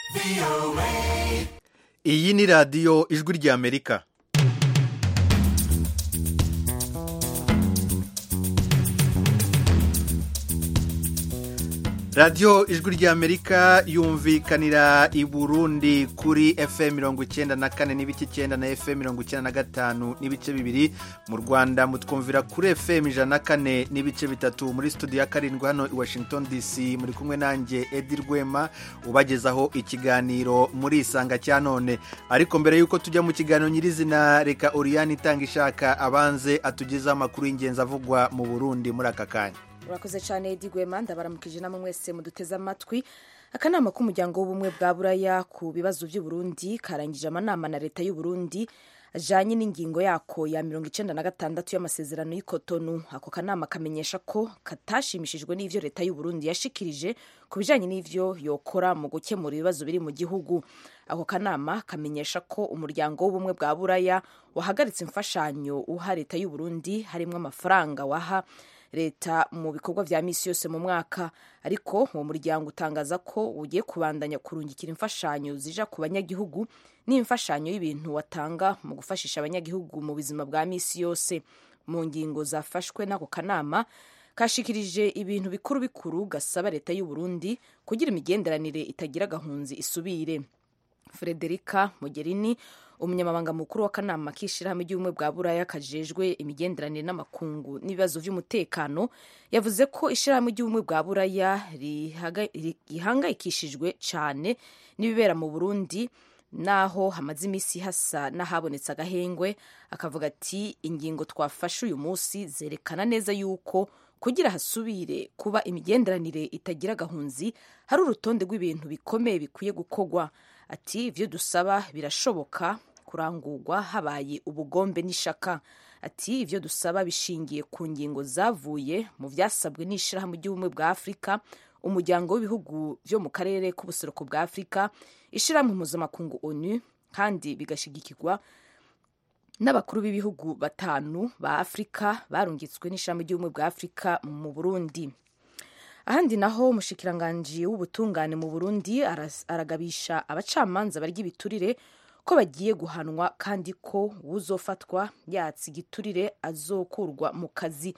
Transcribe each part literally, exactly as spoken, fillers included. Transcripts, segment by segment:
Iyi ni radiyo ijwi ry'Amerika. radiyo ijwi ry'Amerika yumvikanira i Burundi kuri F M mirongo icyenda na kane n'ibice icyenda na F M mirongo icyenda na gatanu n'ibice bibiri. Mu Rwanda mutwumvira kuri F M ijana na kane n'ibice bitatu. Muri studio ya karindwi hano i Washington D C muri kumwe nanjye Edi Rwema ubagezaho ikiganiro muri Isanga cya none. Ariko mbere yuko tujya mu kiganiro nyirizina, reka Oriane itanga ishaka abanze atugeza amakuru y'ingenzi avugwa mu Burundi muri aka kanya. Urakoze cyane Edi Rwema, ndabaramukije namwe mwese muduteze amatwi. Akanama k'umuryango w'ubumwe bwa Buraya ku bibazo by'u Burundi karangije amanama na leta y'u Burundi ajanye n'ingingo yako ya mirongo icyenda na gatandatu y'amasezerano y'Ikotonu. Ako kanama kamenyesha ko katashimishijwe n'ivyo leta y'u Burundi yashikirije ku bijanye n'ivyo yokora mu gukemura ibibazo biri mu gihugu. Ako kanama kamenyesha ko umuryango w'ubumwe bwa Buraya wahagaritse imfashanyo uha leta y'u Burundi harimo amafaranga waha leta mu bikorwa vya misi yose mu mwaka, ariko uwo muryango utangaza ko ugiye kubandanya kurungikira imfashanyo zija ku banyagihugu n'imfashanyo y'ibintu watanga mu gufashisha abanyagihugu mu buzima bwa misi yose. Mu ngingo zafashwe n'ako kanama kashikirije ibintu bikuru bikuru gasaba leta y'u Burundi kugira imigenderanire itagira gahunzi isubire. Frederica Mogherini, umunyamabanga mukuru w'akanama k'ishirahamwe ry'ubumwe bwa Buraya kajejwe imigenderanire n'amakungu n'ibibazo vy'umutekano, yavuze ko ishirahamwe ry'ubumwe bwa Buraya rihangayikishijwe cane n'ibibera mu Burundi naho hamaze imisi hasa n'ahabonetse agahengwe. Akavuga ati ingingo twafashe uyu munsi zerekana neza yuko kugira hasubire kuba imigenderanire itagira gahunzi hari urutonde rw'ibintu bikomeye bikwiye gukorwa. Ati ivyo dusaba birashoboka kurangurwa habaye ubugombe n'ishaka. Ati ivyo dusaba bishingiye ku ngingo zavuye mu vyasabwe n'ishirahamwe ry'ubumwe bwa Afrika, umuryango w'ibihugu vyo mu karere k'ubuseruko bwa Afrika, ishirahamwe mpuzamakungu ONU, kandi bigashigikirwa n'abakuru b'ibihugu batanu ba Afrika barungitswe n'ishirahamwe ry'ubumwe bwa Afrika mu Burundi. Ahandi naho umushikiranganji w'ubutungane mu Burundi aragabisha abacamanza barya ibiturire ko bagiye guhanwa kandi ko uzofatwa yatsi igiturire azokurwa mu kazi.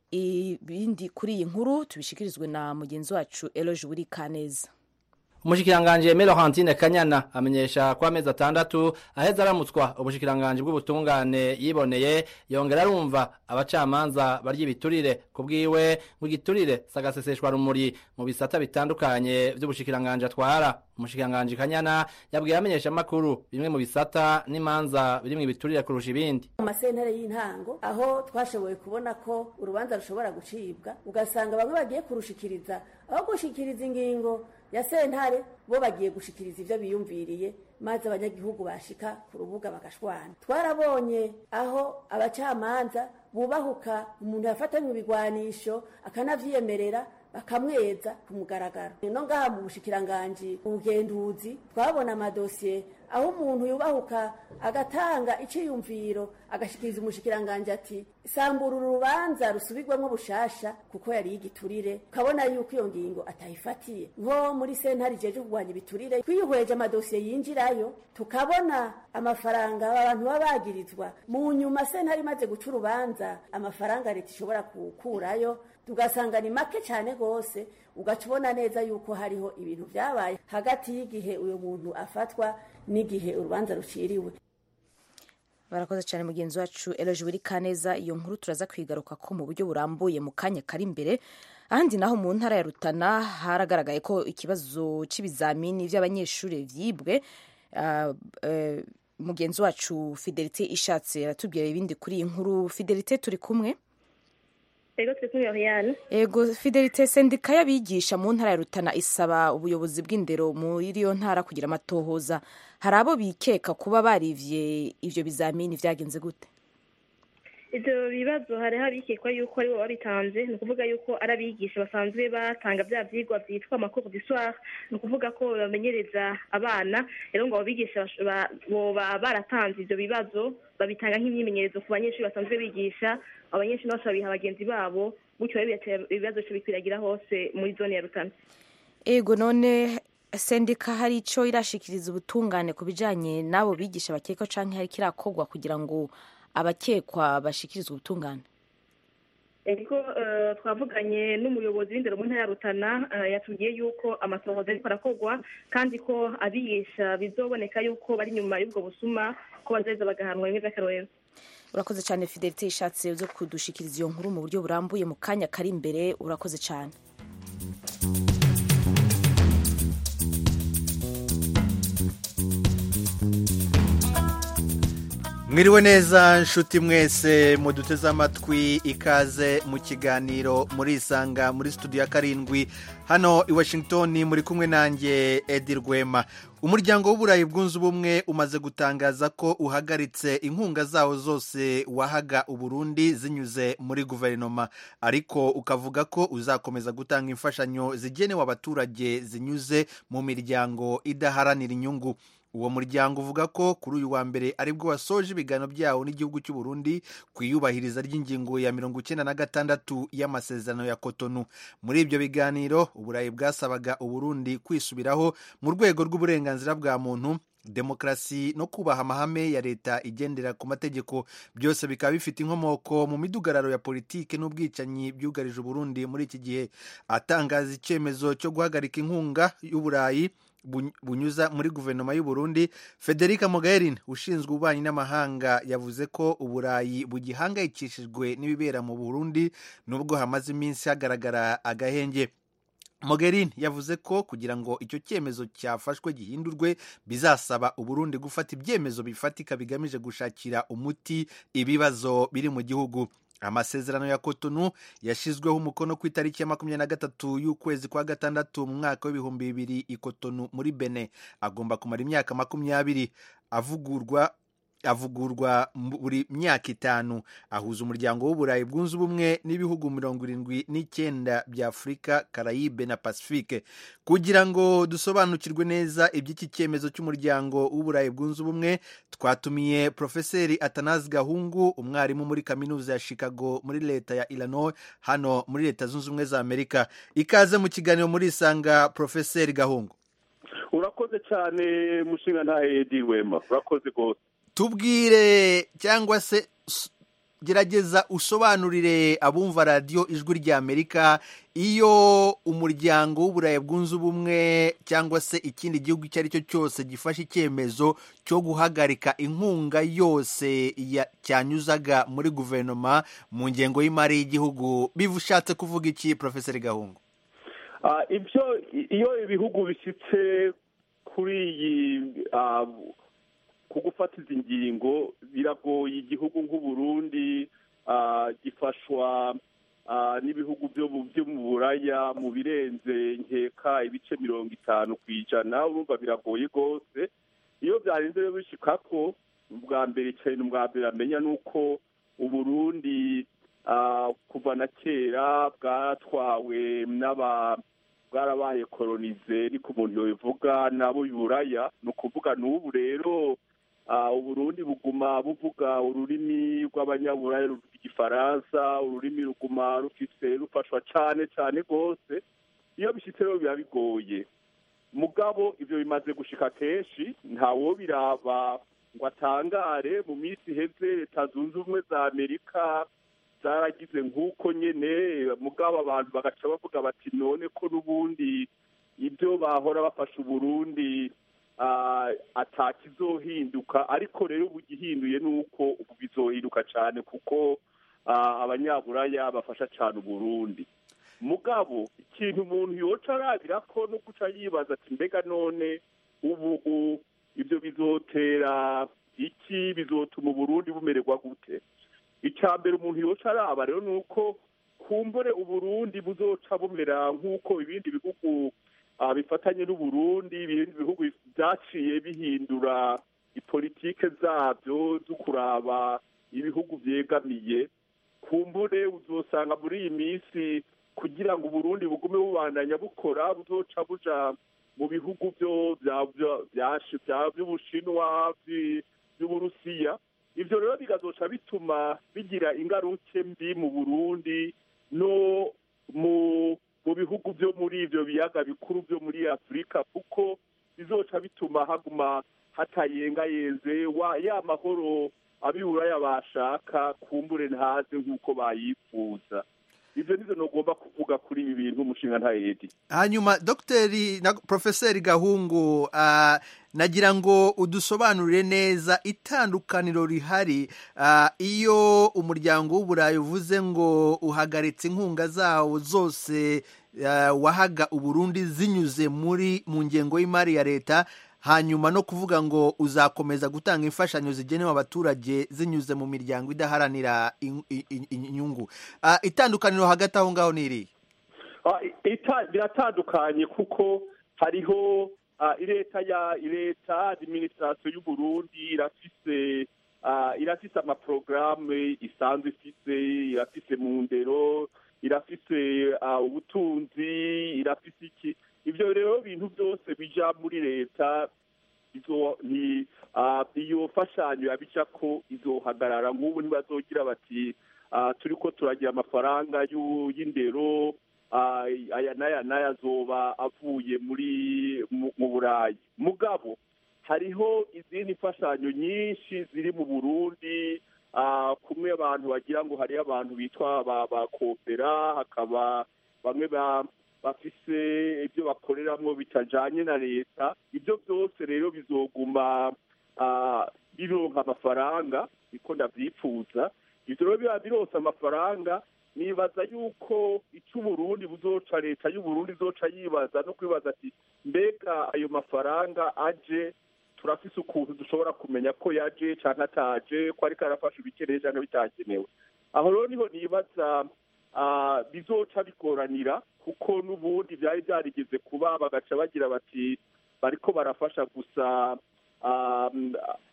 Ibindi kuri iyi nkuru tubishikirizwe na mugenzi wacu Eloge Wurikaneza. Umushikiranganje Melorantine Kanyana amenyesha kwa amezi atandatu aheza aramutswa ubushikiranganje bw'ubutungane yiboneye, yongera arumva abacamanza barya ibiturire. Kubwiwe ngo igiturire sagaseseshwa rumuri mu bisata bitandukanye vy'ubushikiranganje atwara. Umushikiranganje Kanyana yabwiye amenyesha makuru bimwe mu bisata n'imanza birimwe ibiturire kurusha ibindi. Mu masentare y'intango aho twashoboye kubona ko urubanza rushobora gucibwa, ugasanga bamwe bagiye kurushikiriza aho gushikiriza ingingo ya sentare bo bagiye gushikiriza ivyo biyumviriye, maze abanyagihugu bashika ku rubuga bagashwana. Twarabonye aho abacamanza bubahuka umuntu yafatanywe ibigwanisho akanavyiyemerera bakamweza ku mugaragaro. No ngaha mu bushikiranganje ubugenduzi twabona amadosiye aho umuntu yubahuka agatanga iciyumviro agashikiriza umushikiranganje ati sambura urubanza rusubirwamwo bushasha kuko yari igiturire, ukabona yuko iyo ngingo atayifatiye. Nko muri sentare jeje kugwanya ibiturire twihweje amadosiye yinjirayo tukabona amafaranga abantu babagirizwa mu nyuma sentare imaze guca urubanza amafaranga leta ishobora kukurayo tugasanga ni make cyane gose, ugacubona neza yuko hariho ibintu vyabaye hagati y'igihe uyo muntu afatwa n'igihe urubanza ruciriwe. Barakoze cyane mugenzi wacu Eloge Wurikaneza. Iyo nkuru turaza kwigaruka ko mu buryo burambuye mu kanya kari imbere. Ahandi naho mu ntara ya Rutana haragaragaye ko ikibazo c'ibizamini vy'abanyeshuri vyibwe. Uh, uh, mugenzi wacu Fidelite Ishatse aratubwira ibindi kuri iyi nkuru. Fidelite, turi kumwe? Ego turi Oriane. Ego Fidelite, sendika y'abigisha mu ntara ya Rutana isaba ubuyobozi bw'indero muri iyo ntara kugira amatohoza. Hari abo bikeka kuba barivye ivyo bizamini vyagenze gute? Ivyo bibazo hari habikekwa yuko ari bo babitanze, ni ukuvuga yuko ari abigisha basanzwe batanga vya vyigwa vyitwa amakuru du soir, ni ukuvuga ko bamenyereza abana. Rero ngo abo bigisha boba baratanze ivyo bibazo babitanga nk'imyimenyerezo ku banyeshuri basanzwe bigisha, abanyeshuri bose babiha bagenzi babo, gutyo ibibazo bikwiragira hose muri zone ya Rutana. Ego none sendika hari ico irashikiriza ubutungane ku bijanye n'abo bigisha bakekwa canke hari kirakogwa kugira ngo abakekwa bashikirizwe ubutungane? Ego twavuganye n'umuyobozi w'indero mu ntara ya Rutana yatubwiye yuko amatohoza ariko arakogwa kandi ko abigisha bizoboneka yuko bari nyuma y'ubwo busuma ko bazeza bagahanwa bimwe vy'akarorero. Urakoze cyane Fidelite ishatse zo kudushikiriza iyo nkuru mu buryo burambuye mu kanya kari imbere. Urakoze cyane. Mwiriwe neza nshuti mwese muduteze amatwi, ikaze mu kiganiro muri isanga muri studio ya karindwi hano i Washington, muri kumwe nanjye Edi Rwema. Umuryango w'Uburayi bwunze ubumwe umaze gutangaza ko uhagaritse inkunga zawo zose wahaga Uburundi zinyuze muri guverinoma, ariko ukavuga ko uzakomeza gutanga imfashanyo zigenewe abaturage zinyuze mu miryango idaharanira inyungu. Uwo muryango uvuga ko kuri uyu wa mbere aribwo wasoje ibiganiro byawo n'igihugu cy'u Burundi ku iyubahiriza ry'ingingo ya mirongo icyenda na gatandatu y'amasezerano ya Cotonou. Muri ibyo biganiro Uburayi bwasabaga Uburundi kwisubiraho mu rwego rw'uburenganzira bwa muntu, demokarasi no kubaha amahame ya leta igendera ku mategeko. Byose bikaba bifite inkomoko mu midugararo ya politike n'ubwicanyi byugarije Uburundi muri iki gihe. Atangaza icyemezo cyo guhagarika inkunga y'Uburayi bunyuza muri guverinoma y'u Burundi, Federica Mogherini ushinzwe ububanyi n'amahanga yavuze ko Uburayi bugihangayikishijwe n'ibibera mu Burundi nubwo hamaze iminsi hagaragara agahenge. Mogherini yavuze ko kugira ngo icyo cyemezo cyafashwe gihindurwe bizasaba Uburundi gufata ibyemezo bifatika bigamije gushakira umuti ibibazo biri mu gihugu. Amasezerano ya Cotonou yashizweho umukono ku itariki ya makumyabiri na gatatu y'ukwezi kwa gatandatu mu mwaka w'ibihumbi bibiri i Cotonou muri Benin. Agomba kumara imyaka makumyabiri, avugurwa avugurwa buri myaka itanu. Ahuza umuryango w'Uburayi bwunze ubumwe n'ibihugu mirongo irindwi n'icyenda bya Afurika, Karayibe na Pacifique. Kugira ngo dusobanukirwe neza iby'iki cyemezo cy'umuryango w'Uburayi bwunze ubumwe, twatumiye Profeseri Atanazi Gahungu, umwarimu muri kaminuza ya Chicago muri leta ya Illinois hano muri leta zunze ubumwe za Amerika. Ikaze mu kiganiro muri isanga Profeseri Gahungu. Urakoze cyane mushinga ntahe Edi Rwema, urakoze gose. Tubwire cyangwa se gerageza usobanurire abumva radio Ijwi rya Amerika, iyo umuryango w'Uburayi bwunze ubumwe cyangwa se ikindi gihugu icyo ari cyo cyose gifashe icyemezo cyo guhagarika inkunga yose cyanyuzaga muri guverinoma mu ngengo y'imari y'igihugu, bivushatse kuvuga iki Professor Gahungu? Ah, ibyo iyo ibihugu bishyitse kuri iyi ku gufata izi ngingo biragoye igihugu nk'u Burundi gifashwa n'ibihugu byo mu Buraya mu birenze nkeka ibice mirongo itanu ku ijana. Urumva biragoye rwose. Iyo byarenze bishika ko ubwa mbere cyane ubwa mbere amenya nuko u Burundi kuva na kera bwatwawe n'aba bwarabaye kolonize ni ku muntu yovuga nabo y'Uburaya. No kuvuga n'ubu rero Uburundi buguma buvuga ururimi rw'abanyaburaya ruvuga Igifaransa, ururimi ruguma rufise rufashwa cyane cyane rwose. Iyo bishitse rero biba bigoye. Mugabo ivyo bimaze gushika kenshi, ntawo biraba ngo atangare. Mu minsi iheze Leta Zunze Ubumwe za Amerika zaragize nk'uko nyene, mugabo abantu bagaca bavuga bati none ko n'ubundi ibyo bahora bafasha Uburundi atakizohinduka. Ariko rero ubu gihinduye nuko ubu bizohinduka cyane kuko abanyaburaya bafasha cyane Uburundi. Mugabo ikintu umuntu yoca arabira ko no guca yibaza ati mbega none ubu ibyo bizotera iki, bizotuma Uburundi bumererwa gute? Icambere umuntu yoca araba rero nuko kumbure Uburundi buzoca bumera nk'uko ibindi bihugu bifatanye n'Uburundi, ibindi bihugu byaciye bihindura ipolitike zabyo zo kuraba ibihugu byegamiye. Kumbure uzosanga muri iyi minsi kugira ngo Uburundi bugume bubandanya bukora buzoca buja mu bihugu byo by'Ubushinwa, by'Uburusiya. Ivyo rero bigazoca bituma bigira ingaruke mbi mu Burundi no mu mu bihugu byo muri ivyo biyaga bikuru byo muri Afurika kuko bizoca bituma haguma hatayengayenze wa ya mahoro abiburaya bashaka kumbure ntaze nk'uko bayifuza. Ivyo nivyo nogomba kuvuga kuri ibi bintu umushinga ntayedi. Hanyuma Dr. na Professor Gahungu, uh, nagira ngo udusobanurire neza itandukaniro rihari uh, iyo umuryango w'Uburayi uvuze ngo uhagaritse inkunga zawo zose uh, wahaga Uburundi zinyuze muri mu ngengo y'imari ya leta, hanyuma no kuvuga ngo uzakomeza gutanga imfashanyo zigenewe abaturage zinyuze mu miryango idaharanira inyungu. Uh, itandukaniro hagati aho ngaho niri? Uh, ita biratandukanye kuko hariho uh, leta ya leta administration y'u Burundi irafise uh, irafise ama programme isanzwe ifise, irafise mu ndero, irafise uh, ubutunzi, irafise iki. Ivyo rero bintu byose bija muri leta izo ni uh, iyo fashanyo yabica ko izohagarara. Nk'ubu ntibazogira bati uh, turiko turagira amafaranga y'indero uh, aya naya naya azoba avuye muri mu Burayi. Mugabo hariho izindi fashanyo nyinshi ziri mu Burundi, uh, kumwe abantu bagira ngo hari abantu bitwa ba, ba kopera, hakaba bamwe ba bafise ibyo bakoreramwo bitajanye na leta. Ibyo byose rero bizoguma uh, bironka amafaranga biko ndavyifuza. Ivyo rero biba bironse amafaranga, nibaza yuko ico Burundi buzoca leta y'u Burundi zoca yibaza no kwibaza ati mbega ayo mafaranga aje turafise ukuntu dushobora kumenya ko yaje canke ataje, ko ariko arafasha ibikeneye canke bitakenewe. Aho rero niho nibaza uh, bizoca bigoranira kuko n'ubundi byari byarigeze kuba bagaca bagira bati bariko barafasha gusa um,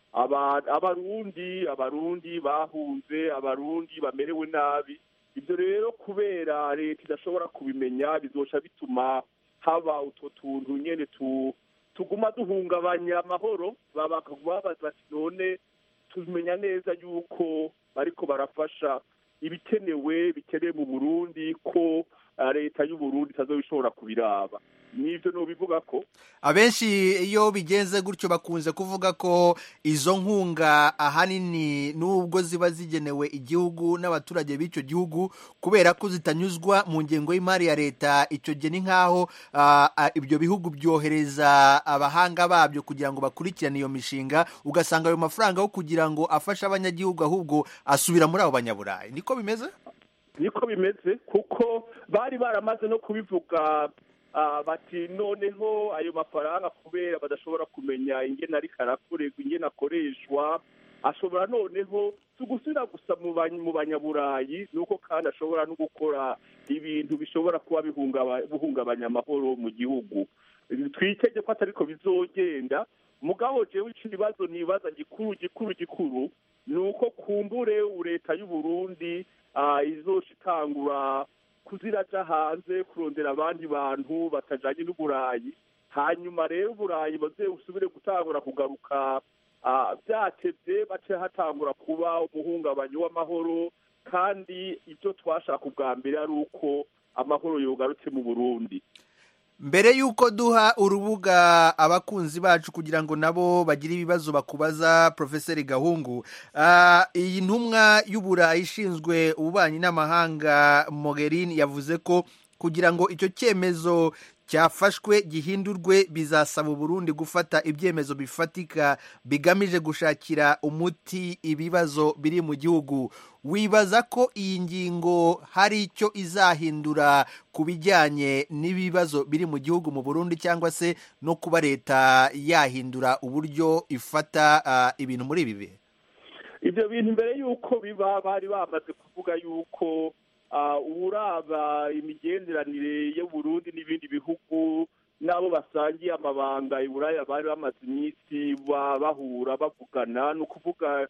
abarundi abarundi bahunze, abarundi bamerewe nabi. Ibyo rero kubera leta idashobora kubimenya bizoca bituma haba utwo tuntu nyene tu tuguma duhungabanya amahoro, bababaza bati none tumenya neza yuko bariko barafasha ibikenewe bikenewe mu Burundi, ko leta y'u Burundi itazobishobora kubiraba. Nivyo no bivuga ko abenshi iyo bigenze gutyo bakunze kuvuga ko izo nkunga ahanini nubwo ziba zigenewe igihugu n'abaturage b'icyo gihugu, kubera ko zitanyuzwa mu ngengo y'imari ya leta, icyo gihe ni nkaho uh, ibyo bihugu byohereza abahanga babyo kugira ngo bakurikirane iyo mishinga, ugasanga ayo mafaranga yo kugira ngo afashe abanyagihugu ahubwo asubira muri abo banyaburayi. Niko bimeze? Niko bimeze kuko bari baramaze no kubivuga uh, bati noneho ayo mafaranga kubera badashobora kumenya ingene ari karakorerwa, ingene akoreshwa, ashobora noneho tugusubira gusa mu banyaburayi, nuko kandi ashobora no gukora ibintu bishobora kuba bihungabanya amahoro mu gihugu. Twitege ko atariko bizogenda. Mugabo jewe ikibazo nibaza gikuru gikuru gikuru nuko kumbure leta y'u Burundi uh, izoshikangura kuziraja hanze kurondera abandi bantu batajanye n'Uburayi, hanyuma rero Uburayi baze usubire gutangura kugaruka byatevye, uh, bace hatangura kuba umuhungabanyi w'amahoro, kandi ibyo twashaka ubwa mbere ari uko amahoro yogarutse mu Burundi. Mbere yuko duha urubuga abakunzi bacu kugira ngo nabo bagire ibibazo bakubaza Professor Gahungu, uh, iyi ntumwa y'Uburayi ishinzwe ububanyi n'amahanga Mogherini yavuze ko kugira ngo icyo cyemezo cyafashwe gihindurwe bizasaba Burundi gufata ibyemezo bifatika bigamije gushakira umuti ibibazo biri mu gihugu. Wibaza ko iyi ngingo hari icyo izahindura ku bijyanye n'ibibazo biri mu gihugu mu Burundi, cyangwa se no kuba leta yahindura uburyo ifata uh, ibintu muri ibi bihe? Ibyo bintu mbere yuko biba bari bamaze kuvuga yuko Uh, uraba imigenderanire y'u Burundi n'ibindi bihugu nabo basangiye amabanga Iburaya bari bamaze iminsi bahura bavugana, no kuvuga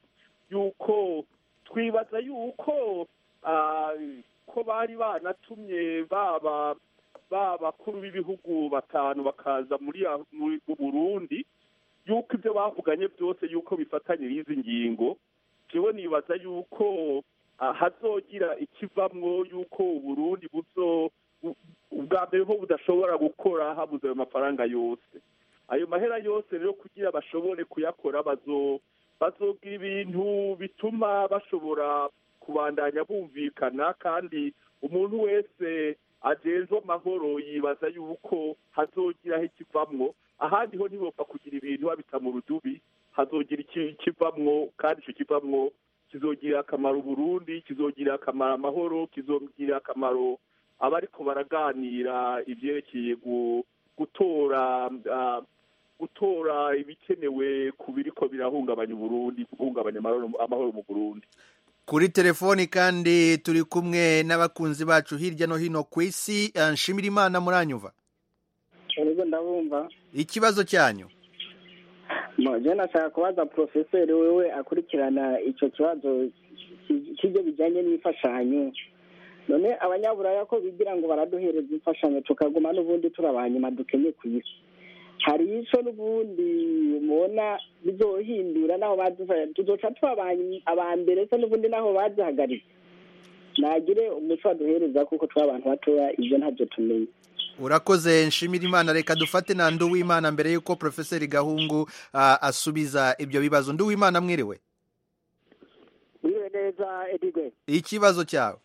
yuko twibaza yuko uh, ko bari banatumye baba babakuru b'ibihugu batanu bakaza muri mu Burundi, yuko ibyo bavuganye byose yuko bifatanye n'izi ngingo. Jewe nibaza yuko Uh, hazogira ikivamwo yuko Uburundi buzo ubwa mbere ho budashobora gukora habuze ayo mafaranga yose. Ayo mahera yose rero kugira bashobore kuyakora bazo bazogira ibintu bituma bashobora kubandanya bumvikana, kandi umuntu wese ajejwe amahoro yibaza yuko hazogiraho ikivamwo. Ahandi ho ntibopfa kugira ibintu babita mu rudubi, hazogira ikivamwo, kandi icyo kivamwo kizogira akamaro Burundi, kizogira akamaro amahoro, kizogira akamaro abariko baraganira ivyerekeye gutora gutora ibikenewe ku biriko birahungabanya Burundi, guhungabanya amahoro mu Burundi. Kuri telefoni kandi turi kumwe n'abakunzi bacu hirya no hino ku isi. Nshimira Imana, muranyumva? Ego ndabumva. Ikibazo cyanyu? Moje nashaka kubaza professeur wewe akurikirana ico kibazo kijye bijanye n'imfashanyo. None abanyaburaya ko bigira ngo baraduhereza imfashanyo tukaguma n'ubundi turabanyuma dukenye ku isi. Hari ico n'ubundi mubona bizohindura naho badufa tuzoca twabanye abambere se n'ubundi naho bazihagaritse. Nagire umuco aduhereza kuko twabantu batoya ivyo ntavyo tumenye. Urakoze Nshimira Imana. Reka dufate na Nduwimana mbere yuko Professor Gahungu uh, asubiza ibyo bibazo. Nduwimana mwiriwe? Mwiriwe neza Edigwe. Ikibazo cyawe?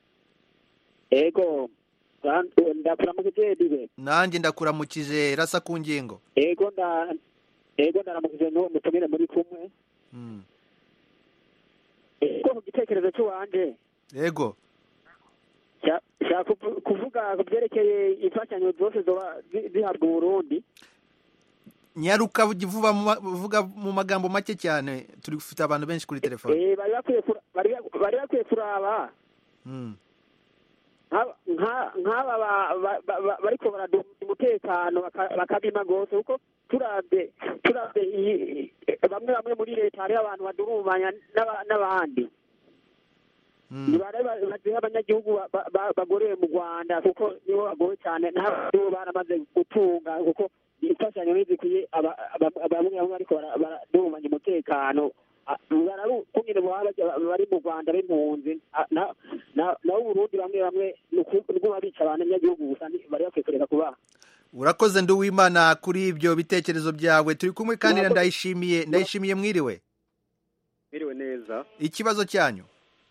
Ego ndakuramukije Edigwe. Nanjye ndakuramukije, rasa ku ngingo. Ego nda ego ndaramukije no mutumire muri kumwe. Mm. Ego mu gitekerezo cy'uwanje. Ego. Sha kuvuga kubyerekeye imfashanyo zose zihabwa Burundi. Nyaruka vuba vuga mu magambo make cyane, turi gufite abantu benshi kuri telefone. Eh bari bakwiye bari bari bakwiye kuraba. Mm. nka nk'aba bariko baraduma umutekano bakabima gose kuko turabye turabye bamwe bamwe muri leta hari abantu badurumanya n'abandi. Nibare baziha abanyagihugu bagoreye mu Rwanda kuko nibo bagoye cyane, n'abo baramaze gutunga kuko imfashanyo n'izikwiye bamwe bamwe ariko baradurumanya umutekano. Kungene bari mu Rwanda b'impunzi naho Burundi bamwe bamwe nuko babica abanyagihugu gusa bari bakwiye kureka kubaha. Urakoze Nduwimana kuri ibyo bitekerezo byawe. Turi kumwe kandi ndayishimiye ndayishimiye mwiriwe? Mwiriwe neza. Ikibazo cyanyu?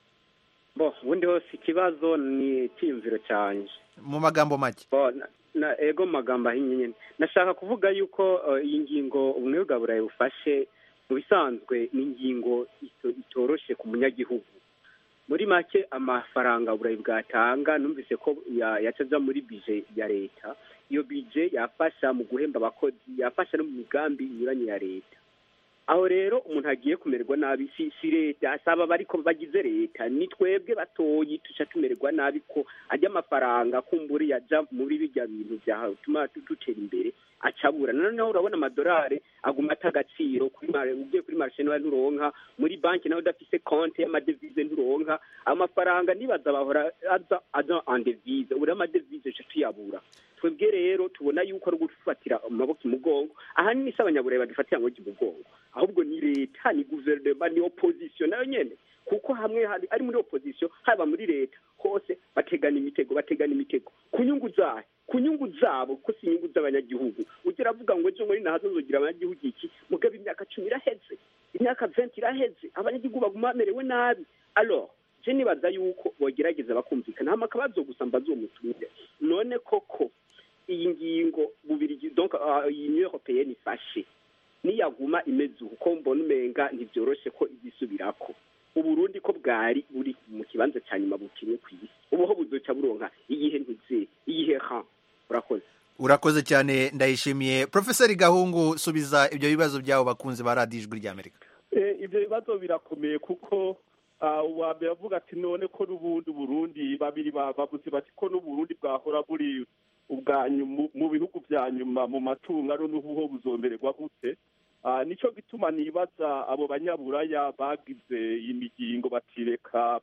Bo ubundi hose ikibazo ni cyimviro cyanje mu magambo make. Bo na ego magambo ahinyene nashaka kuvuga yuko iyi ngingo ubumwe bwa Burayi bufashe mu bisanzwe ni ingingo itoroshe ku munyagihugu. Muri make amafaranga Burayi bwatanga numvise ko yacaza muri bije ya leta. Iyo bije yafasha mu guhemba abakozi, yafasha no mu migambi inyuranye ya leta. Aho rero umuntu agiye kumererwa nabi si, si leta asaba bariko bagize leta, ni twebwe batoyi tuca tumererwa nabi ko ajya amafaranga kumburi yaja muri bijya bintu bya tuma tutera imbere acabura. Noneho urabona amadolari aguma atagaciro kuri mare ugiye kuri marché no nturonka, muri banki naho udafise konte y'amadevize nturonka amafaranga, nibaza bahora aza aza en devise uri amadevize cyo tuyabura. Twebwe rero tubona yuko ari gufatira amaboko imugongo, ahanini s'abanyaburayi badufatira ngo imugongo, ahubwo ni leta, ni guverinoma, ni opposition nayo nyene, kuko hamwe ari muri opposition haba muri leta hose bategana imitego bategana imitego kunyungu zayo kunyungu zabo ko si inyungu z'abanyagihugu. Ugira avuga ngo ejo muri nahazo zogira abanyagihugu iki mugabe imyaka cumi iraheze, imyaka vingt iraheze, abanyagihugu baguma bamerewe nabi. Alors je nibaza yuko bogerageza bakumvikana hama kabazo gusamba zo mutumire. None koko iyi ngingo bubiri donc Union Européenne ifashe niyaguma imeze uko mbona umenga ntivyoroshe ko izisubirako. Uburundi ko bwari buri mu kibanza cyanyuma bukinye kwisi ubuho buzoca buronka iyihe ntize iyihe ha. Urakoze. Urakoze cyane ndayishimiye. Professor Gahungu subiza ibyo bibazo byawo bakunze baradijwe rya Amerika. Eh ibyo bibazo birakomeye kuko uwa mbere avuga ati none ko n'ubundi Burundi babiri bavuze bati ko n'Uburundi bwahora buri ubwanyu mu bihugu bya nyuma mu matunga n'ubuho buzombererwa gute. Nico gituma nibaza abo banyaburaya bagize imigingo batireka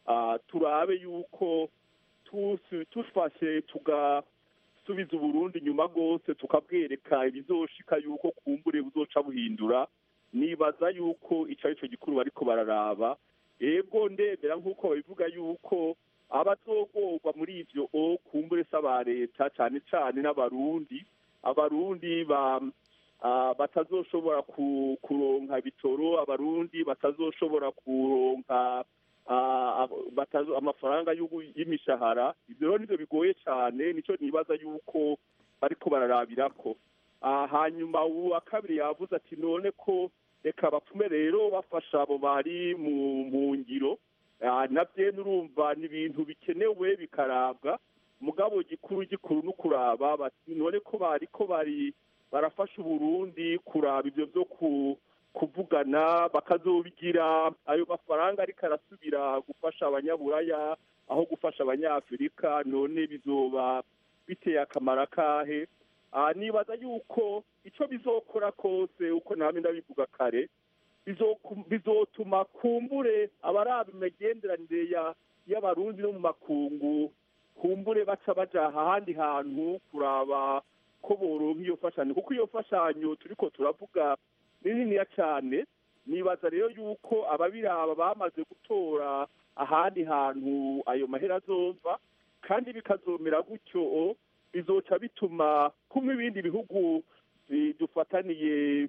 turabe yuko tufashe tugasubiza Uburundi nyuma gose tukabwereka ibizoshika yuko kumbure buzoca buhindura. Nibaza yuko ico arico gikuru bariko bararaba. Ego ndebera nk'uko babivuga yuko abazogorwa muri ivyo o kumbure saba leta cyane cyane n'abarundi abarundi ba uh, batazoshobora ku, kuronka bitoro abarundi batazoshobora kuronka uh, batazo, amafaranga y'imishahara ivyo rero nivyo bigoye cyane nico nibaza yuko bariko bararabirako uh, hanyuma uwa kabiri yavuze ati none ko reka bapfume rero bafasha abo bari mu, mu ngiro nabyo n'urumva ni ibintu bikenewe bikarabwa mugabo gikuru gikuru no kuraba none ko bari ko bari barafasha Uburundi kuraba ibyo byo kuvugana bakazobigira ayo mafaranga ariko arasubira gufasha abanyaburaya aho gufasha abanyafurika none bizoba biteye akamaro kahe nibaza yuko icyo bizokora kose uko namwe ndabivuga kare bizotuma kumbure abaraba imigenderanire y'abarundi no mu makungu kumbure baca baja ahandi hantu kuraba ko boronka iyo fashanyo kuko iyo fashanyo turiko turavuga ni niniya cyane nibaza rero yuko ababiraba bamaze gutora ahandi hantu ayo mahera azova kandi bikazomera gutyo bizoca bituma kumwe ibindi bihugu dufataniye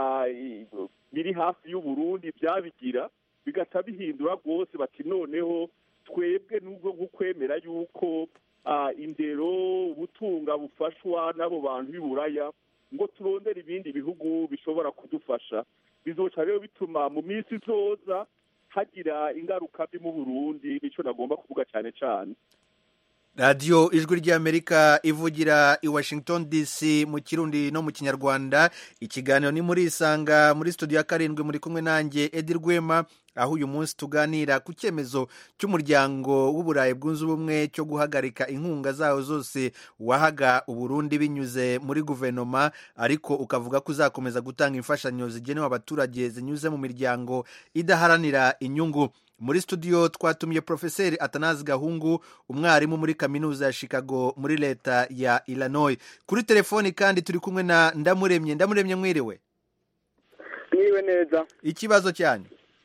biri hafi y'Uburundi byabigira bigaca bihindura rwose bati noneho twebwe nubwo gukwemera yuko indero ubutunga bufashwa n'abo bantu b'iburaya ngo turondere ibindi bihugu bishobora kudufasha bizoca rero bituma mu minsi izoza hagira ingaruka mbi mu Burundi nico nagomba kuvuga cyane cyane. radiyo ijwi ry'Amerika ivugira i Washington D C mu Kirundi no mu Kinyarwanda. Ikiganiro ni muri Isanga muri studio ya karindwi muri kumwe nanjye Edi Rwema, aho uyu munsi tuganira ku cyemezo cy'umuryango w'Uburayi bwunze ubumwe cyo guhagarika inkunga zawo zose wahaga Uburundi binyuze muri guverinoma, ariko ukavuga ko uzakomeza gutanga imfashanyo zigenewe abaturage zinyuze mu miryango idaharanira inyungu. Muri studio twatumiye Profeseri Atanazi Gahungu, umwarimu muri kaminuza ya Chicago muri leta ya Illinois. Kuri telefoni kandi turi kumwe na Ndamuremye. Ndamuremye mwiriwe? Mwiriwe neza. Ikibazo cyanyu?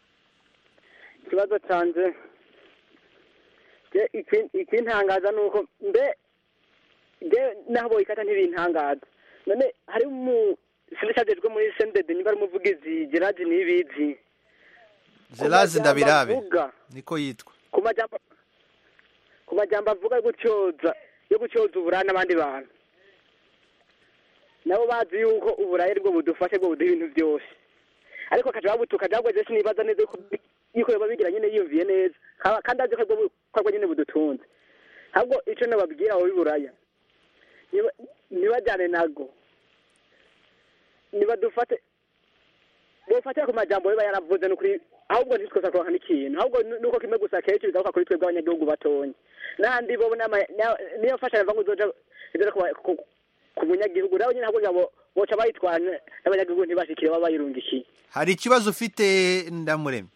Ikibazo canje ikintangaza nuko mbe mbe nabo ikata ntibintangaza. None hari mu sindashajejwe muri C N D D niba ari umuvugizi Gerard Nibizi. Zelazi ndabirabe niko yitwa ku majambo ku majambo avuga gutyoza yo gutyoza uburana abandi bantu nabo bazi yuko uburayi bwo budufashe bwo buduha ibintu byose, ariko akaja butuka jagwe je sinibaza neza yuko yoba bigira nyine yumviye neza kandi azi ko kwa nyine budutunze. Ahubwo ico nababwira aho biburaya nibajane nago nibadufate bofatira ku majambo biba yaravuze n'ukuri, ahubwo ntitwoza kuronka n'ikintu, ahubwo nuko kimwe gusa kenshi bigaruka kuri twebwe abanyagihugu batonye n'ahandi bo niyo fasha ngo uzoja izoja ku munyagihugu nabo nyine ahubwo boca bayitwana n'abanyagihugu ntibashikire baba bayirungishiye. Hari ikibazo ufite Ndamuremye?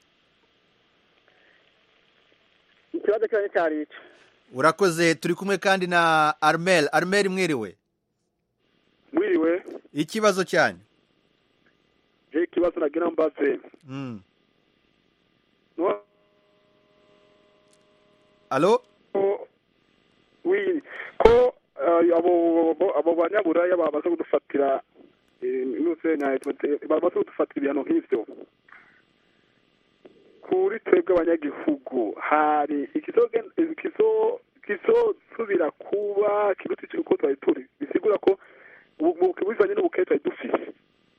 Ikibazo cyane cyari ico. Urakoze. Turi kumwe kandi na Armel. Armel mwiriwe? Mwiriwe. Ikibazo cyanyu? Je kibazo nagira mbaze. Mm. No. Allo? Oui. Ko abo abo banyaburaya babaze kudufatira nuse na babaze kudufatira ibintu nk'ivyo. Kuri twebwe abanyagihugu hari ikizoge ikizo kizo subira kuba kiruti cyuko twari turi bisigura ko mu kibizanye n'ubukete twari dufise.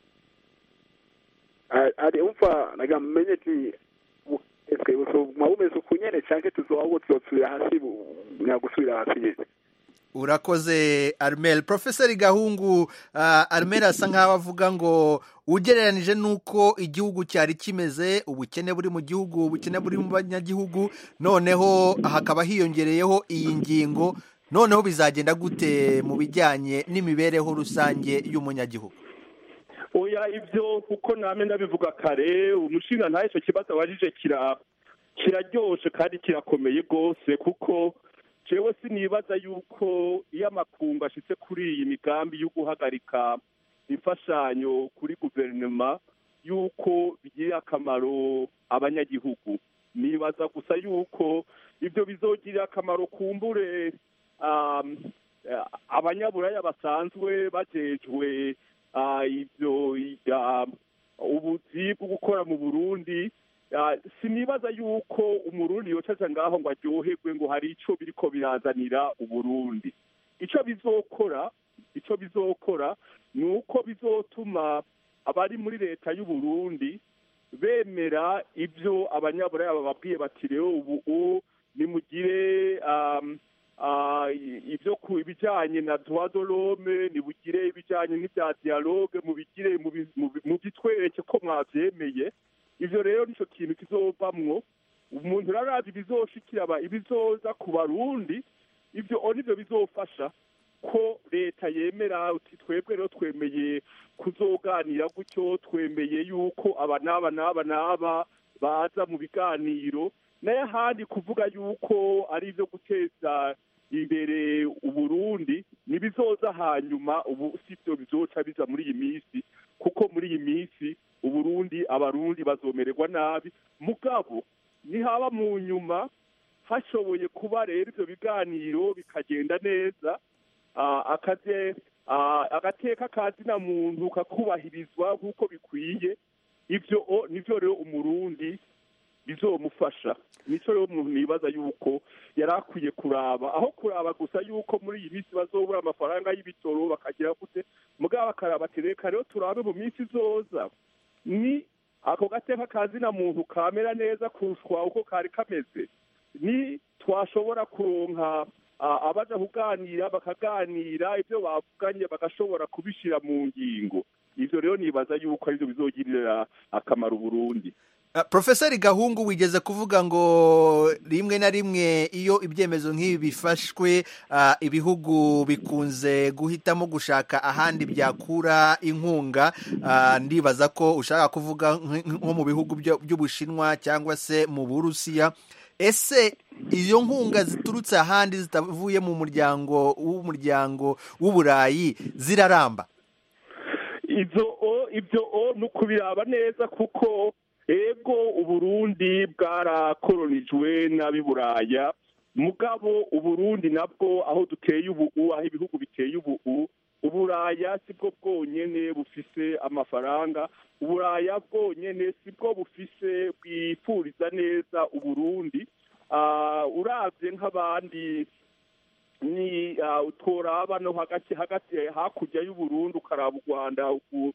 ari umva nagamenye ati eske uso mawumezo kunyene canke tuzohawo tuzosubira hasi nyagusubira hasi yese. Urakoze Armel. Professor Gahungu, uh, Armel asa nkaho avuga ngo ugereranije nuko igihugu cyari kimeze, ubukene buri mu gihugu, ubukene buri mu banyagihugu, noneho hakaba hiyongereyeho iyi ngingo, noneho bizagenda gute mu bijyanye n'imibereho rusange y'umunyagihugu? Oya ibyo kuko name ndabivuga kare, umushinga ntaye cyo kibazo wajije kira kiraryoshe kandi kirakomeye gose, kuko jewe sinibaza yuko iyo amakungu ashitse kuri iyi migambi yo guhagarika imfashanyo kuri guverinoma yuko bigira akamaro abanyagihugu. Nibaza gusa yuko ibyo bizogirira akamaro kumbure um, abanyaburaya basanzwe bajejwe uh, ibyo uh, ubuzi bwo gukora mu Burundi. Uh, sinibaza yuko umurundi yocaca ngaho ngo aryoherwe ngo hari ico biriko birazanira Uburundi. Ico bizokora ico bizokora ni uko bizotuma abari muri leta y'u Burundi bemera ibyo abanyaburaya bababwiye bati rero ubu nimugire um, uh, ibyo ku ibijanye na droit de l'homme, nibugire ibijanye n'ibya dialogue, mubigire mu bitwereke ko mwavyemeye. Ivyo rero nico kintu kizovamwo umuntu rarazi bizoshikira aba ibizoza ku Barundi. Ivyo onivyo bizofasha ko leta yemera uti twebwe rero twemeye kuzoganira gutyo, twemeye yuko aba n'aba n'aba n'aba baza mu biganiro, naye ahandi kuvuga yuko ari ivyo guteza imbere Uburundi nibizoza hanyuma. Ubu sivyo bizoca biza muri iyi minsi, kuko muri iyi minsi Uburundi abarundi bazomererwa nabi. Mugabo nihaba mu nyuma hashoboye kuba rero ivyo biganiro bikagenda neza, uh, akaze uh, agateka kazina muntu kakubahirizwa nk'uko bikwiye, ivyo nivyo rero umurundi bizomufasha. Nico rero umuntu nibaza yuko yarakwiye kuraba, aho kuraba gusa yuko muri iyi minsi bazobura amafaranga y'ibitoro bakagira gute, mugabo bakaraba tereka rero turabe mu minsi izoza ni ako gateka kazina muntu kamera neza kurushwa uko kari kameze, ni twashobora kuronka uh, abaja kuganira bakaganira ivyo bavuganye bagashobora kubishira mu ngingo. Ivyo rero nibaza yuko arivyo bizogirira akamaro Burundi. Uh, Profeseri Gahungu, wigeze kuvuga ngo rimwe na rimwe iyo ibyemezo nk'ibi bifashwe uh, ibihugu bikunze guhitamo gushaka ahandi byakura inkunga. Uh, ndibaza ko ushaka kuvuga nko mu bihugu by'Ubushinwa cyangwa se mu Burusiya. Ese iyo nkunga ziturutse ahandi zitavuye mu muryango w'umuryango w'Uburayi ziraramba? Ivyo ivyo nukubiraba neza, kuko ego Uburundi bwarakolonijwe n'abi Buraya, mugabo Uburundi nabwo aho duteye ubu, aho ibihugu biteye ubu, Uburaya sibwo bwonyene bufise amafaranga, Uburaya bwonyene sibwo bufise bwifuriza neza Uburundi. Uh, uravye nk'abandi ni uh, utoraba no hagati hagati hakurya y'Uburundi ukaraba u Rwanda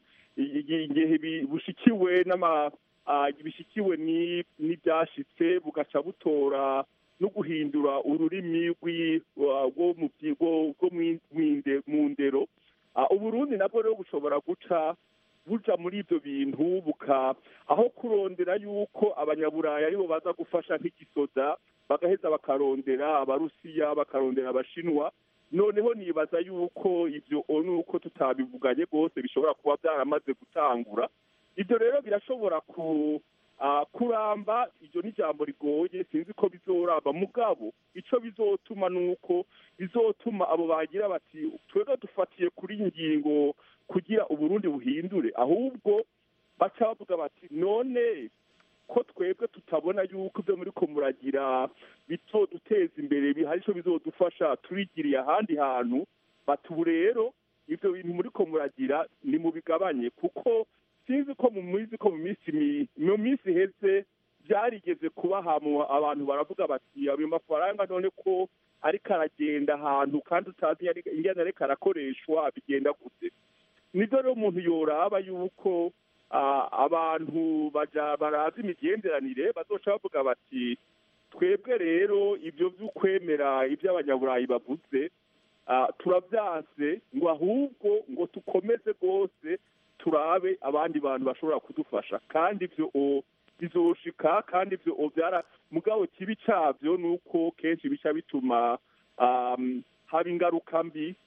igihe bushikiwe n'ama uh, bishikiwe ni n'ibyashitse bugaca butora no guhindura ururimi rwo mu byigo rwo mu ndero. Uh, Uburundi nabwo rero bushobora guca buja muri ibyo bintu buka aho kurondera yuko abanyaburaya aribo baza gufasha nk'igisoda, bagaheza bakarondera Abarusiya bakarondera Abashinwa. Noneho nibaza yuko ibyo nuko tutabivuganye rwose bishobora kuba byaramaze gutangura. Ibyo rero birashobora ku uh, kuramba. Ibyo ni jambo rigoye, sinzi ko bizoramba, mugabo ico bizotuma nuko bizotuma abo bagira bati twebwe dufatiye kuri ingingo kugira Uburundi buhindure, ahubwo baca bavuga bati none ko twebwe tutabona yuko ibyo muri ko muragira bitoduteza imbere bihari ico bizodufasha turigiriye ahandi hantu, batubu rero ibyo bintu muri ko muragira ni mu bigabanye, kuko sinzi ko mu mizi ko mu minsi mu minsi heze byarigeze kuba hamwe abantu baravuga bati ayo mafaranga none ko ariko aragenda ahantu kandi utazi ingene ariko arakoreshwa bigenda gute. Nibyo rero umuntu yoraba yuko uh, abantu baja barazi imigenderanire bazoca bavuga bati twebwe rero ibyo by'ukwemera ibyo abanyaburayi bavuze uh, turavyanse, ngo ahubwo ngo tukomeze rwose turabe abandi bantu bashobora kudufasha, kandi ibyo bizoshika, kandi ibyo byara mugabo kibi cyavyo nuko kenshi bica bituma um, haba ingaruka mbi,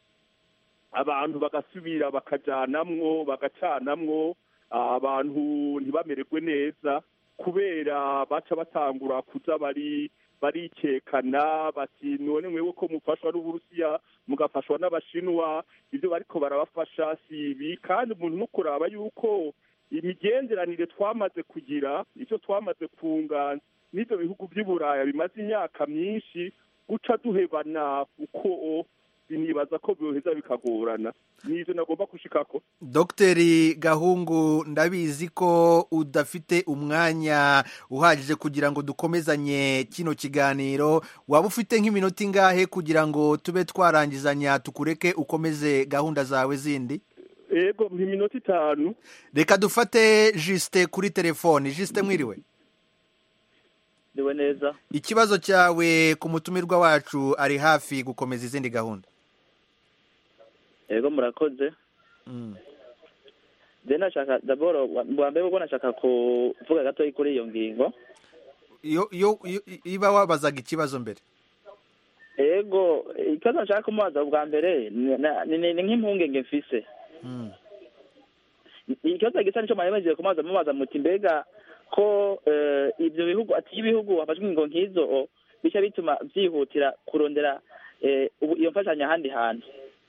abantu bagasubira bakajanamwo bagacanamwo, abantu ntibamererwe neza kubera baca batangura kuza bari barikekana bati none mwewe ko mufashwa n'Uburusiya mugafashwa n'Abashinwa, ibyo bariko barabafasha sibi. Kandi umuntu nukuraba yuko imigenderanire twamaze kugira, icyo twamaze kunga n'ibyo bihugu by'i buraya bimaze imyaka myinshi guca duhebana uko binibaza ko byoheza bikagorana n'ibyo nagomba gushikako. Dogiteri Gahungu, ndabizi ko udafite umwanya uhagije kugira ngo dukomezanye kino kiganiro, waba ufite nk'iminota ingahe kugira ngo tube twarangizanya tukureke ukomeze gahunda zawe zindi? Ego iminota itanu. Reka dufate Juste kuri telefoni. Juste mwiriwe? Ndiwe neza. Ikibazo cyawe ku mutumirwa wacu ari hafi gukomeza izindi gahunda. Ego murakoze. Mm. Je nashaka daboro bwa mbere ubwo nashaka kuvuga gato kuri iyo ngingo. Yo yo iba wabazaga ikibazo mbere. Ego ikaza nshaka kumubaza bwa mbere ni nk'impungenge mfise. Mm. Ikibazo gisa nico mayemeje kumaza mubaza muti mbega ko ibyo bihugu ati ibihugu abajwe ingo nkizo bica bituma byihutira kurondera iyo mfashanya handi hantu.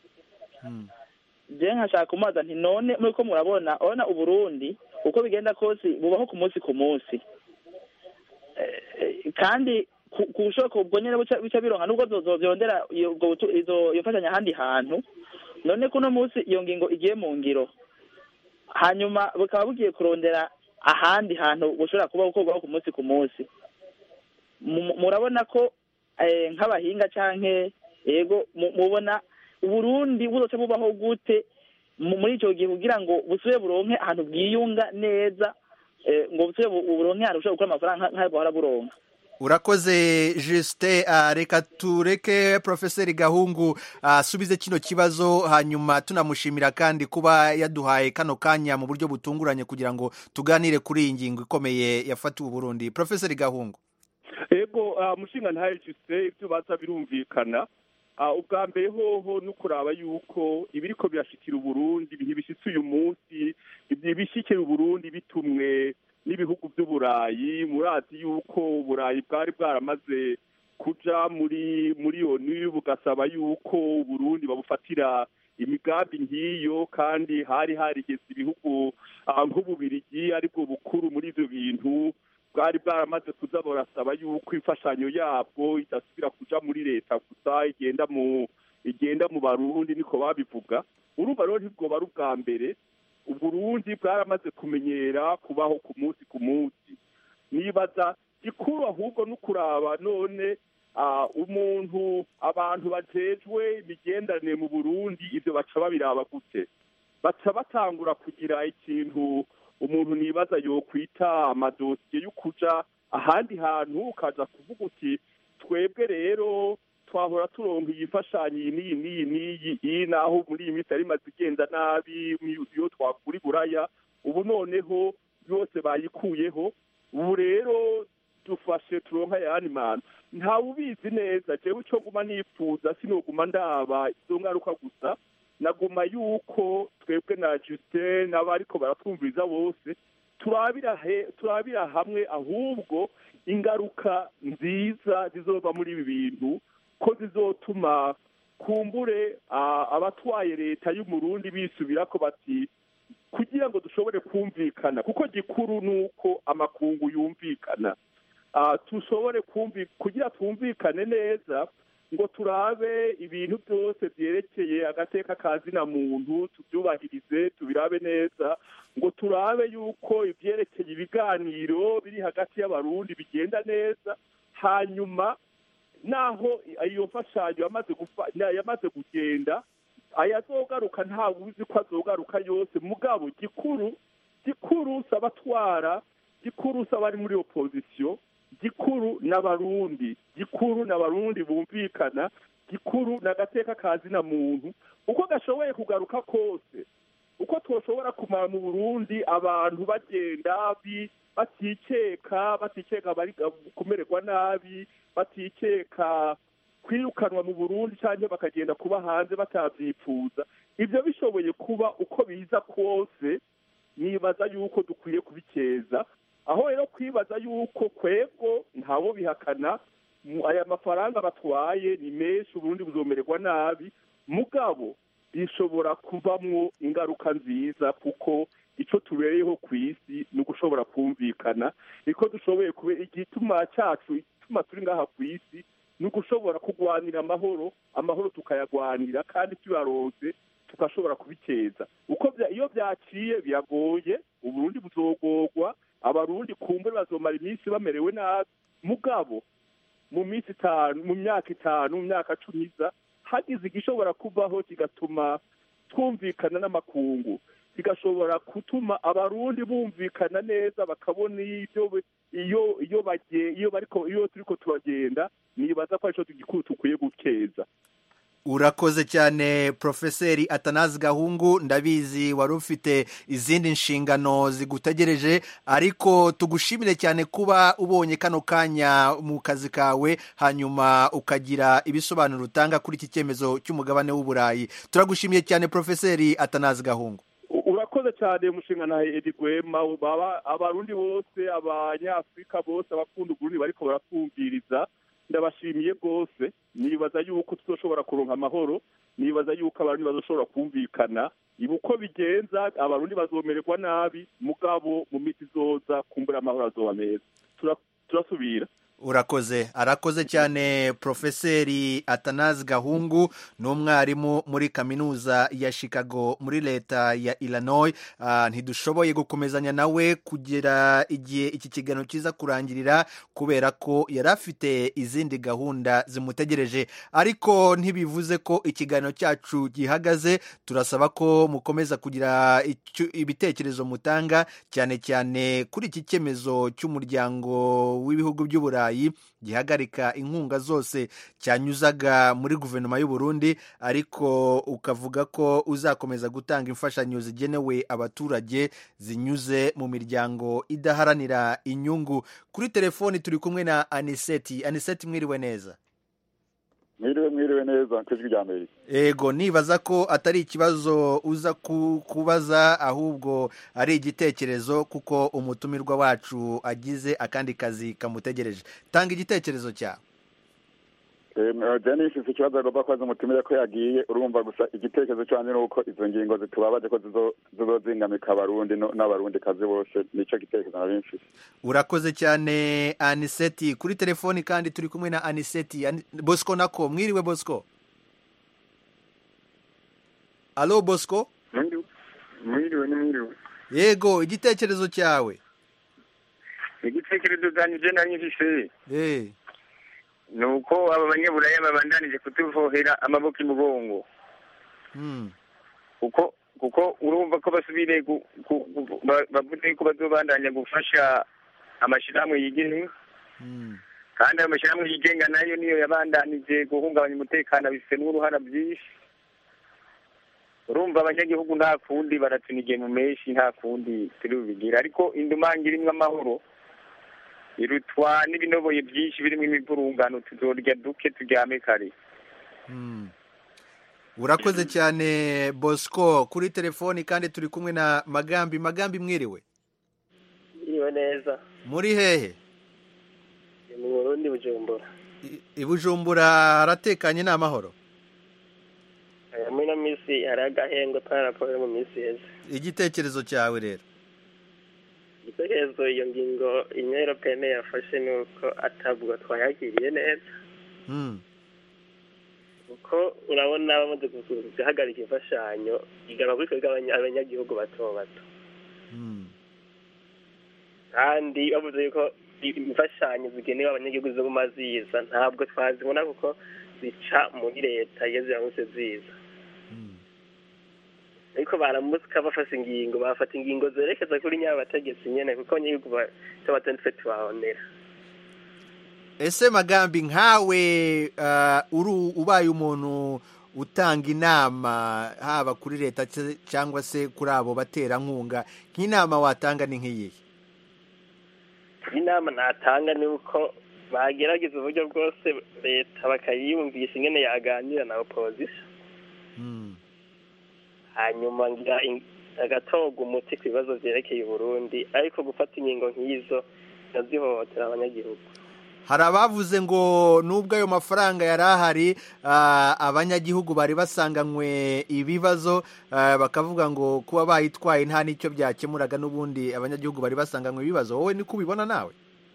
Je nkashaka kumaza nti none muri ko murabona ona uburundi uko bigenda kose bubaho ku munsi ku munsi kandi kushoko ubwo nyene bica bironka nubwo zovyondera iyo izo mfashanya handi hantu. None kuno munsi iyo ngingo igiye mu ngiro hanyuma bukaba bugiye kurondera ahandi hantu bushobora kuba gukorwaho ku munsi ku munsi, murabona ko nk'abahinga canke yego mubona Uburundi buzoce bubaho gute muri ico gihe kugira ngo busubire buronke ahantu bwiyunga neza ngo busubire buronke ahantu bushobora gukora amafaranga nk'ayo bahora buronka? Urakoze Juste. Uh, reka tureke Profeseri Gahungu asubize uh, kino kibazo, hanyuma tunamushimira kandi kuba yaduhaye kano kanya mu buryo butunguranye kugira ngo tuganire kuri iyi ngingo ikomeye yafatiwe Uburundi. Profeseri Gahungu. Ego uh, mushinga ntaye Juste ibyo baza birumvikana. Uh, ubwa mbere hoho nukuraba yuko ibiriko birashikira Uburundi ntibishitse uyu munsi, ibishikira Uburundi bitumwe n'ibihugu by'Uburayi. Murazi yuko Uburayi bwari bwaramaze kuja muri muri ONU bugasaba yuko Uburundi babufatira imigambi ngiyo, kandi hari harigeze ibihugu uh, nk'Ububirigi aribwo bukuru muri ivyo bintu bwari bwaramaze kuza borasaba yuko imfashanyo yabwo idasubira kuja muri leta gusa igenda mu igenda mu Barundi, niko babivuga. Urumva rero ntibwo bari ubwa mbere Uburundi bwaramaze kumenyera kubaho ku munsi ku munsi. Nibaza gikuru ahubwo nukuraba none uh, umuntu abantu bajejwe imigendanire mu Burundi ivyo baca babiraba gute, baca batangura kugira ikintu umuntu nibaza yo kwita amadosiye yo kuja ahandi hantu ukaza kuvuga uti twebwe rero twahora turonka iyifashanyo iyi n'iyi n'iyi iyi naho muri iyi minsi ari maze igenda nabi iyo twakuri buraya, ubu noneho yose bayikuyeho, ubu rero dufashe turonka yani mana ntawe ubizi neza. Jewe cyo guma nifuza sinoguma ndaba izo ngaruka gusa, naguma yuko twebwe na Justin n'abariko baratwumviriza bose turabira he turabira hamwe ahubwo ingaruka nziza zizova muri ibi bintu, ko zizotuma kumbure uh, abatwaye leta y'Umurundi bisubira ko bati kugira ngo dushobore kumvikana, kuko gikuru nuko amakungu yumvikana, uh, tushobore kumvi kugira twumvikane neza ngo turabe ibintu byose byerekeye agateka kazina muntu tubyubahirize tubirabe neza, ngo turabe yuko ibyerekeye ibiganiro biri hagati y'Abarundi bigenda neza, hanyuma naho iyo mfashanyo yamaze yamaze kugenda ayazogaruka ntawe uzi ko azogaruka yose, mugabo gikuru gikuru sabatwara gikuru sabari muri opposition, gikuru n'Abarundi gikuru n'Abarundi bumvikana, gikuru n'agateka kazina muntu uko gashoboye kugaruka kose, uko twoshobora kumara mu Burundi abantu bagenda batikeka batikeka bari kumererwa nabi, batikeka kwirukanwa mu Burundi cyangwa bakagenda kuba hanze batavyifuza. Ibyo bishoboye kuba uko biza kose, nibaza yuko dukwiye kubikeza. Aho rero kwibaza yuko kwego ntabo bihakana aya mafaranga batwaye ni menshi, Uburundi buzomererwa nabi, mugabo bishobora kuvamwo ingaruka nziza kuko icyo tubereyeho ku isi ni ugushobora kumvikana niko dushoboye kubera igituma cyacu igituma turi ngaha ku isi ni ugushobora kurwanira amahoro amahoro tukayagwanira kandi tuyaronse tugashobora kubikeza uko iyo byaciye biragoye uburundi buzogorwa abarundi kumbure bazomara iminsi bamerewe nabi mugabo mu minsi itanu mu myaka itanu mu myaka cumi iza hagize igishobora kubaho kigatuma twumvikana n'amakungu kigashobora gutuma abarundi bumvikana neza bakabona ibyo iyo iyo bagiye iyo bariko iyo turiko turagenda nibaza ko arico tugikuru tukwiye gukeza. Urakoze cyane Profeseri Atanazi Gahungu, ndabizi wari ufite izindi nshingano zigutegereje ariko tugushimire cyane kuba ubonye kano kanya mu kazi kawe hanyuma ukagira ibisobanuro utanga kuri iki cyemezo cy'umugabane w'Uburayi. Turagushimiye cyane Profeseri Atanazi Gahungu. Urakoze cyane mushingana Edi Gwema, baba abarundi bose abanyafrika bose abakunda Uburundi bariko barakumviriza ndabashimiye rwose. Nibaza yuko tuzoshobora kuronka amahoro, nibaza yuko abarundi bazoshobora kumvikana ibuko bigenza abarundi bazomererwa nabi mugabo mu miti zoza kumbura amahoro azoba meza. Turasubira. Urakoze, arakoze cyane Profeseri Atanazi Gahungu, n'umwarimu muri kaminuza ya Chicago muri leta ya Illinois. Uh, ntidushoboye gukomezanya nawe kugera igihe iki kiganiro kiza kurangirira kubera ko yari afite izindi gahunda zimutegereje, ariko ntibivuze ko ikiganiro cyacu gihagaze. Turasaba ko mukomeza kugira ibitekerezo mutanga cyane cyane kuri iki cyemezo cy'umuryango w'ibihugu by'Uburayi gihagarika inkunga zose cyanyuzaga muri guverinoma y'u Burundi, ariko ukavuga ko uzakomeza gutanga imfashanyo zigenewe abaturage zinyuze mu miryango idaharanira inyungu. Kuri telefoni turi kumwe na Aniseti. Aniseti, mwiriwe neza? Mwiriwe mwiriwe neza kwijwi rya Amerika. Ego, nibaza ko atari ikibazo uza kubaza ahubwo ari igitekerezo kuko umutumirwa wacu agize akandi kazi kamutegereje. Tanga igitekerezo cyawe. Eh, Janice ifite ikibazo agomba kwaza umutumire ko yagiye, urumva gusa igitekerezo cyane nuko izo ngingo zitubabaje ko zizozingamika abarundi n'abarundi kazi bose, nico gitekerezo nabimfise. Urakoze cyane Aniseti. Kuri telefoni kandi turi kumwe na Aniseti. An- Bosco nako, mwiriwe Bosco? Allo Bosco? Mwiriwe ni mwiriwe. Yego, igitekerezo cyawe. Igitekerezo zanjye nari mfise. Eh. Nuko aba banyaburaya babandanije kutuvohera amaboko imugongo. Mm. Kuko kuko urumva ko basubire bavuze ko bazobandanya gufasha amashirahamwe yigenga. Mm. Kandi ayo mashirahamwe yigenga nayo niyo yabandanije guhungabanya umutekano bifite n'uruhara byinshi. Urumva abanyagihugu nta kundi baratunigiye mu meshi, nta kundi turi bubigira, ariko indumangira imwe amahoro irutwa n'ibinoboye byinshi birimo imivurungano tuzorya duke turyame kare. Mm. Urakoze cyane Bosco. Kuri telefoni kandi turi kumwe na Magambi. Magambi, mwiriwe? Iriwe neza. Muri hehe? Mu Burundi Bujumbura. I Bujumbura haratekanye n'amahoro? Aya muri misi hari agahengo twaraporo mu misi heza. Igitekerezo cyawe rero? Igitekerezo iyo ngingo Union Européenne yafashe nuko atabwo twayagiriye neza. Mm. Uko urabona bamaze guhagarika imfashanyo igaba kuri twebwe abanyagihugu bato bato. Mm. Kandi bavuze yuko imfashanyo zigenewe abanyagihugu zo maziza ntabwo twazibona kuko zica muri leta iyo ziramutse ziza. Ariko baramutsika bafashe ingingo bafata ingingo zerekeza kuri nyabategetsi nyene kuko nyigo batatse tubabonera. Ese Magambi, nkawe uh, uru ubaye umuntu utanga inama haba kuri leta cyangwa se kuri abo batera nkunga, nk'inama watanga ni nk'iyi? Inama natanga ni uko bagerageza uburyo bwose leta bakayiyumvisha ingene yaganira na opposition. Mm. Hanyuma ngira agatoga umuti ku bibazo byerekeye Burundi, ariko gufata ingingo nk'izo nazihohotera abanyagihugu. hari abavuze ngo nubwo ayo mafaranga yari ahari abanyagihugu bari basanganywe ibibazo bakavuga ngo kuba bayitwaye nta n'icyo byakemuraga n'ubundi abanyagihugu bari basanganywe ibibazo. wowe niko ubibona nawe?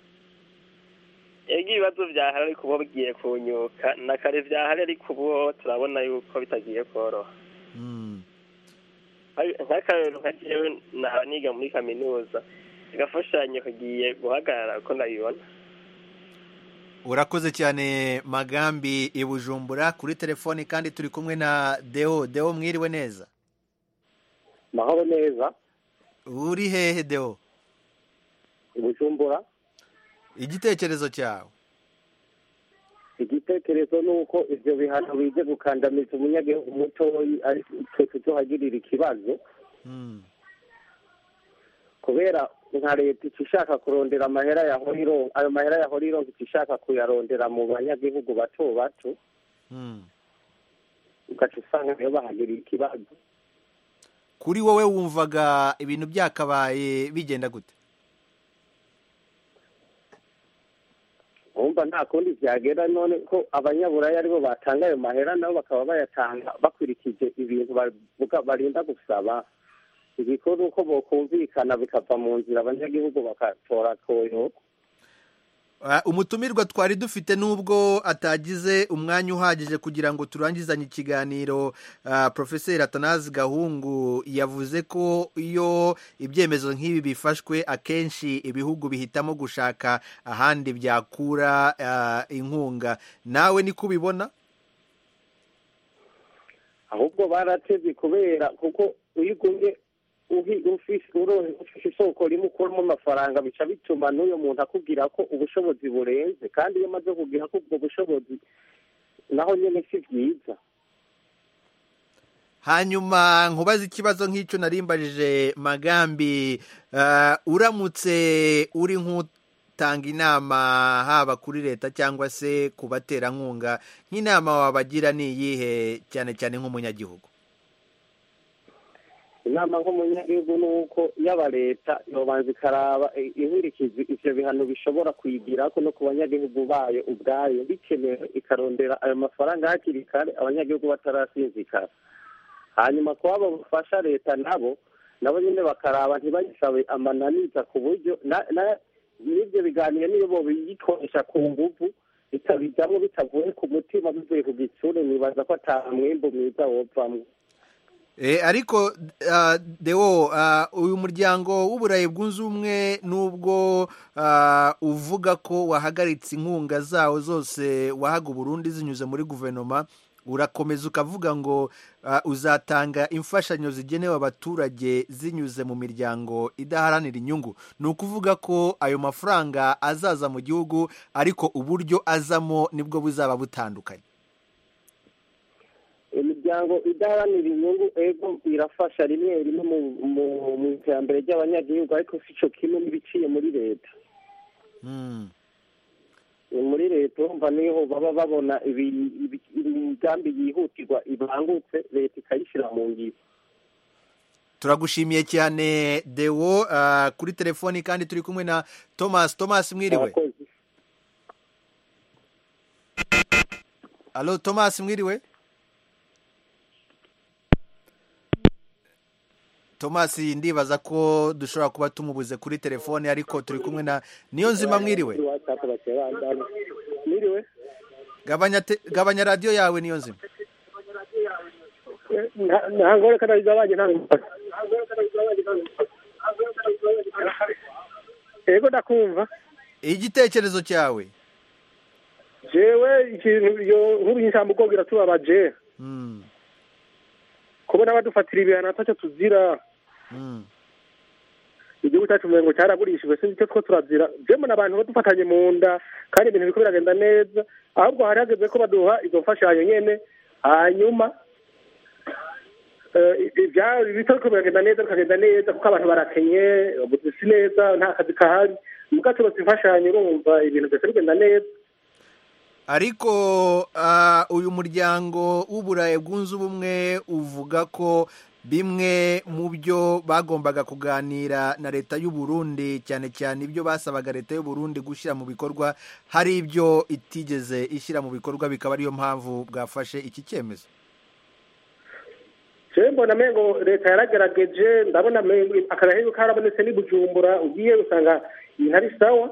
ego ibibazo byahari ariko ubu bigiye kunyuka na kare byahari ariko ubu turabona yuko bitagiye koroha. nk'akarero nka jewe nahora niga muri kaminuza agafashanyo kagiye guhagarara uko ndabibona. urakoze cyane Magambi i Bujumbura. kuri telefoni kandi turi kumwe na Deo. Deo mwiriwe neza? mahoro neza. uri hehe Deo? i Bujumbura. igitekerezo cyawe? igitekerezo ni uko ibyo bihano bije gukandamiza umunyagihugu mutoyi ariko twe tuzohagirira ikibazo kubera nka leta ishaka kurondera amahera ya horiro, ayo mahera ya horiro ishaka kuyarondera mu banyagihugu bato bato ugaca usanga niyo bahagirira ikibazo. kuri wowe wumvaga ibintu byakabaye bigenda gute? umva nta kundi byagera, none ko abanyaburaya aribo batanga ayo mahera nabo bakaba bayatanga bakurikije ibintu barinda gusaba. igikuru uko bokumvikana bikava mu nzira abanyagihugu bakatora koyoko. umutumirwa twari dufite nubwo atagize umwanya uhagije kugira ngo turangizanye ikiganiro, Profeseri Atanazi Gahungu yavuze ko iyo ibyemezo nk'ibi bifashwe akenshi ibihugu bihitamo gushaka ahandi byakura inkunga. nawe niko ubibona? ahubwo barateze kubera kuko uyigumye ufise isoko rimwe ukuramo amafaranga bica bituma n'uyo muntu akubwira ko ubushobozi burenze, kandi iyo amaze kubwira ko ubwo bushobozi naho nyine si byiza. hanyuma nkubaze ikibazo nk'icyo narimbajije Magambi, uramutse uri nk'utanga inama haba kuri leta cyangwa se ku baterankunga, nk'inama wabagira ni iyihe cyane cyane nk'umunyagihugu? inama nk'umunyagihugu ni uko yaba leta yobanza ikaraba inkurikizi ivyo bihano bishobora kuyigira ko no ku banyagihugu bayo ubwayo, bikenewe ikarondera ayo mafaranga hakiri kare abanyagihugu batarasinzikara. hanyuma kuba bafasha leta nabo nabo nyine bakaraba ntibayisabe amananiza ku buryo n'ibyo biganiro niyo bo biyikoresha ku nguvu bitabijamwo bitavuye ku mutima bivuye ku gitsure, nibaza ko ata mwimbu mwiza wovamwo. E, ariko uh, Deo, uh, uyu muryango w'uburayi bwunze ubumwe nubwo uh, uvuga ko wahagaritse inkunga zawo zose wahaga Burundi zinyuze muri guverinoma, urakomeza ukavuga ngo uh, uzatanga imfashanyo zigenewe abaturage zinyuze mu miryango idaharanira inyungu. ni ukuvuga ko ayo mafaranga azaza mu gihugu ariko uburyo azamo nibwo buzaba butandukanye. imiryango idaharanira inyungu ego irafasha rimwe rimwe mu iterambere ry'abanyagihugu, ariko si cyo kimwe n'ibiciye muri leta. muri leta urumva niho baba babona imigambi yihutirwa ibangutse leta ikayishyira mu ngiro. turagushimiye cyane Deo. Uh, kuri telefoni kandi turi kumwe na Thomas. Thomas mwiriwe? Allo Thomas mwiriwe? Thomas ndibaza ko dushobora kuba tumubuze kuri telefone, ariko turi kumwe na Niyonzima. mwiriwe? Mwiriwe? Gabanya te, gabanya radio yawe Niyonzima. Ntangore kana izabanye ntango. Ego ndakumva. Igitekerezo cyawe? Jewe ikintu yo nkuru y'insambu ko biratubabaje. Mm. Kubona badufatira ibihano atacyo tuzira. Mm. Igihugu cyacu ngo cyaragurishijwe se icyo two turazira. Jemo nabantu badufatanye mu nda kandi ibintu biko biragenda neza. Ahubwo hari hageze ko baduha izo mfashanyo nyene, hanyuma eh ibya bitako biragenda neza bikagenda neza kuko abantu barakenye butsi neza nta kazi kahari. Mugato basifashanyo urumva ibintu byose bigenda neza. Ariko uh, uyu muryango w'uburayi bwunze ubumwe uvuga ko bimwe mu byo bagombaga kuganira na leta y'u Burundi, cyane cyane ibyo basabaga leta y'u Burundi gushyira mu bikorwa, hari ibyo itigeze ishyira mu bikorwa, bikaba ariyo mpamvu bwafashe iki cyemezo? mbona mengo leta yaragerageje, ndabona akarahego karabonetse ni Bujumbura, ugiye usanga ibintu ari sawa.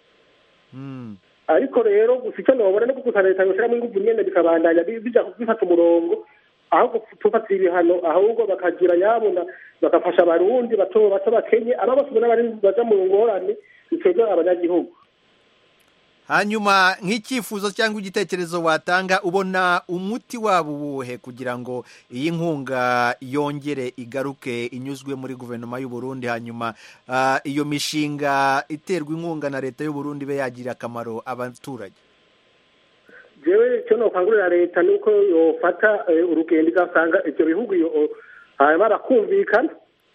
Ariko rero gusa icyo nobona no kuko leta yoshyiramo ingufu nyene bikabandanya bija bifata umurongo, aho tufatira ibihano ahubwo bakagira yabona bagafasha abarundi bato bato bakenye aba bose n'abari baja mu ngorane biteza abanyagihugu. Hanyuma nk'icyifuzo cyangwa igitekerezo watanga, ubona umuti wabo uwuhe kugira ngo iyi nkunga yongere igaruke inyuzwe muri guverinoma y'u Burundi, hanyuma uh, iyo mishinga iterwa inkunga na leta y'u Burundi be yagira akamaro abaturage? Jewe cyo no kwangurira leta nuko yofata uh, urugendo igasanga icyo bihugu yo hanyuma bakumvikana,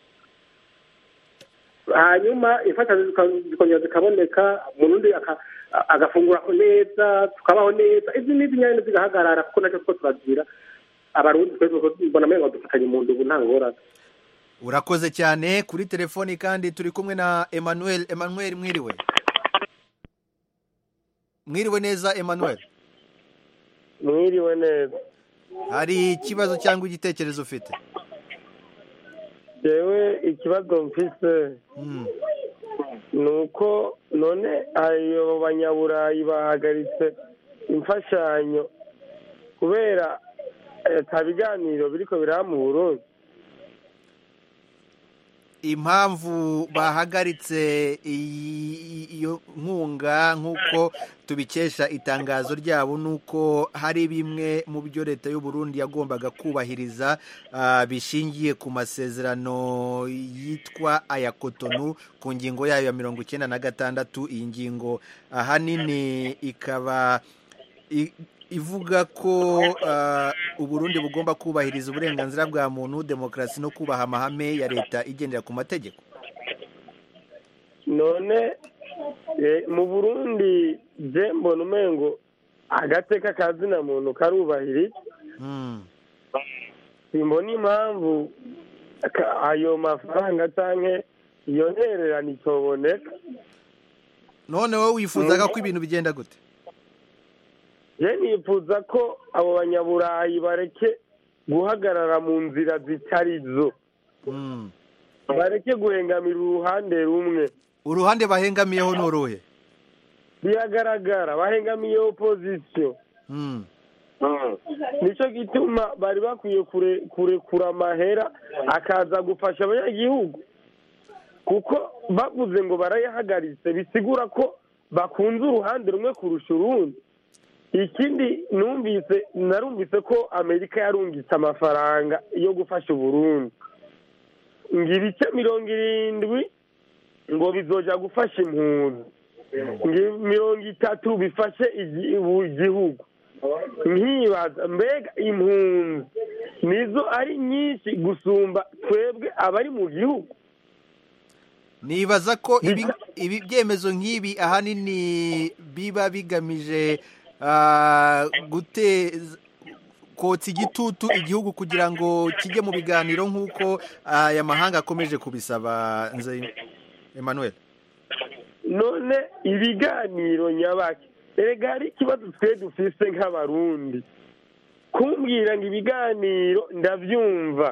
hanyuma ifata zikongera zikaboneka Burundi aka agafungura neza, tukabaho neza, izi nizi nyane zigahagarara, kuko nacyo two turagira abarundi twese mbona mengo dufatanye mu ndugu nta ngorane. Urakoze cyane. Kuri telefoni kandi turi kumwe na Emmanuel. Emmanuel, mwiriwe? Mwiriwe neza Emmanuel? Mwiriwe neza. Hari ikibazo cyangwa igitekerezo ufite? Jewe ikibazo mfise mm. nuko none ayo banyaburayi bahagaritse imfashanyo kubera tabiganiro biriko biramu Burundi. Impamvu bahagaritse iyo nkunga nk'uko tubikesha itangazo ryabo nuko hari bimwe mu byo leta y'u Burundi yagombaga kubahiriza uh, bishingiye ku masezerano yitwa aya Cotonou ku ngingo yayo ya mirongo icyenda na gatandatu. Iyi ngingo ahanini ikaba i, ivuga ko uh, Uburundi bugomba kubahiriza uburenganzira bwa muntu, demokarasi no kubaha amahame ya leta igendera ku mategeko. None e, mu Burundi je mbona umengo agateka kazina muntu karubahiriza. Mm. Simbona impamvu ayo mafaranga canke iyo ntererano itoboneka. None wowe wifuzaga ko ibintu bigenda gute? Je nifuza ko abo banyaburayi bareke guhagarara mu nzira zitari zo. Mm. Bareke guhengamira uruhande rumwe. Uruhande bahengamiyeho n'uruhe? Biragaragara bahengamiye opposition. Mm. Mm. Nico gituma bari bakwiye kure kure kura mahera akaza gufasha abanyagihugu. Kuko bavuze ngo barayahagaritse bisigura ko bakunze uruhande rumwe kurusha urundi. Ikindi numvise narumvise ko Amerika yarungitse amafaranga yo gufasha Burundi ngibice mirongo irindwi ngo bizoja gufasha impunzi, mirongo itatu bifashe igihugu. Nkibaza mbega impunzi nizo ari nyinshi gusumba twebwe abari mu gihugu. Nibaza ko ibi ibi byemezo nk'ibi ahanini biba bigamije Uh, guteza kotsa igitutu igihugu kugira ngo kijye mu biganiro nk'uko aya uh, mahanga akomeje kubisaba. Nze Emmanuel, none ibiganiro nyabaki erega hari ikibazo twe dufise nk'abarundi, kumbwira ngo ibiganiro ndavyumva,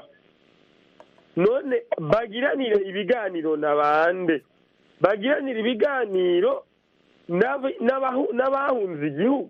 none bagiranire ibiganiro nabande? Bagiranire ibiganiro n'abahunze igihugu.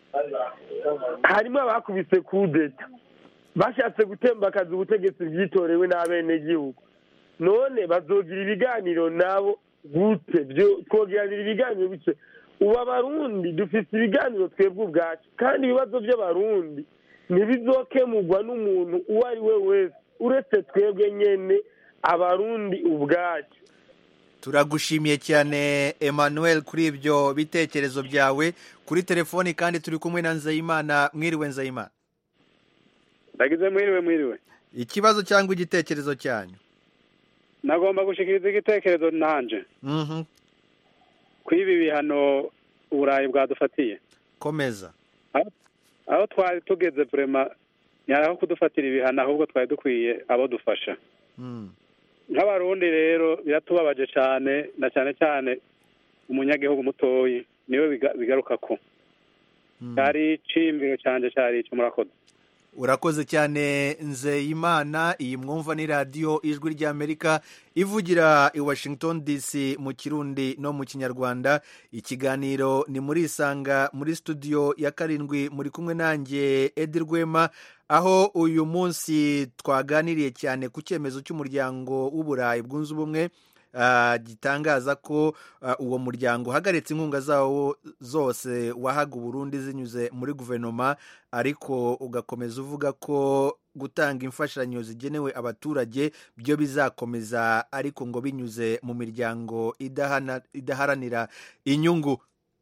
Harimo abakubise kudeta bashatse gutembakaza ubutegetsi bwitorewe n'abenegihugu, none bazogira ibiganiro nabo gute? Byo twogiranira ibiganiro bice ubu abarundi dufite ibiganiro twebwe ubwacu, kandi ibibazo by'abarundi ntibizokemurwa n'umuntu uwo ari we wese uretse twebwe nyene abarundi ubwacu. Turagushimiye cyane Emmanuel kuri ibyo bitekerezo byawe. Kuri telefoni kandi turi kumwe na Nzeyimana. Mwiriwe Nzeyimana? Ndagize mwiriwe mwiriwe. Ikibazo cyangwa igitekerezo cyanyu? Nagomba gushikiriza igitekerezo nanje. Mhm. Mm Kwibi bihano Uburayi bwadufatiye. Komeza. Aho twari tugeze vraiment nyaraho kudufatira ibihano ahubwo twari dukwiye abo dufasha nk'abarundi rero biratubabaje cyane na cyane cyane umunyagihugu mutoyi niwe bigaruka ko cyari icimbiro cyanje cyari icyo murakoze urakoze cyane Nzeyimana. Iyi mwumva ni radiyo ijwi ry'Amerika ivugira i Washington D C mu Kirundi no mu Kinyarwanda. Ikiganiro ni muri Isanga muri studio ya karindwi, muri kumwe nanjye Edi Rwema, aho uyu munsi twaganiriye cyane ku cyemezo cy'umuryango w'Uburayi bwunze ubumwe Uh, gitangaza ko uh, uwo muryango uhagaritse inkunga zawo zose wahaga Burundi zinyuze muri guverinoma, ariko ugakomeza uvuga ko gutanga imfashanyo zigenewe abaturage byo bizakomeza, ariko ngo binyuze mu miryango idahana, idaharanira inyungu.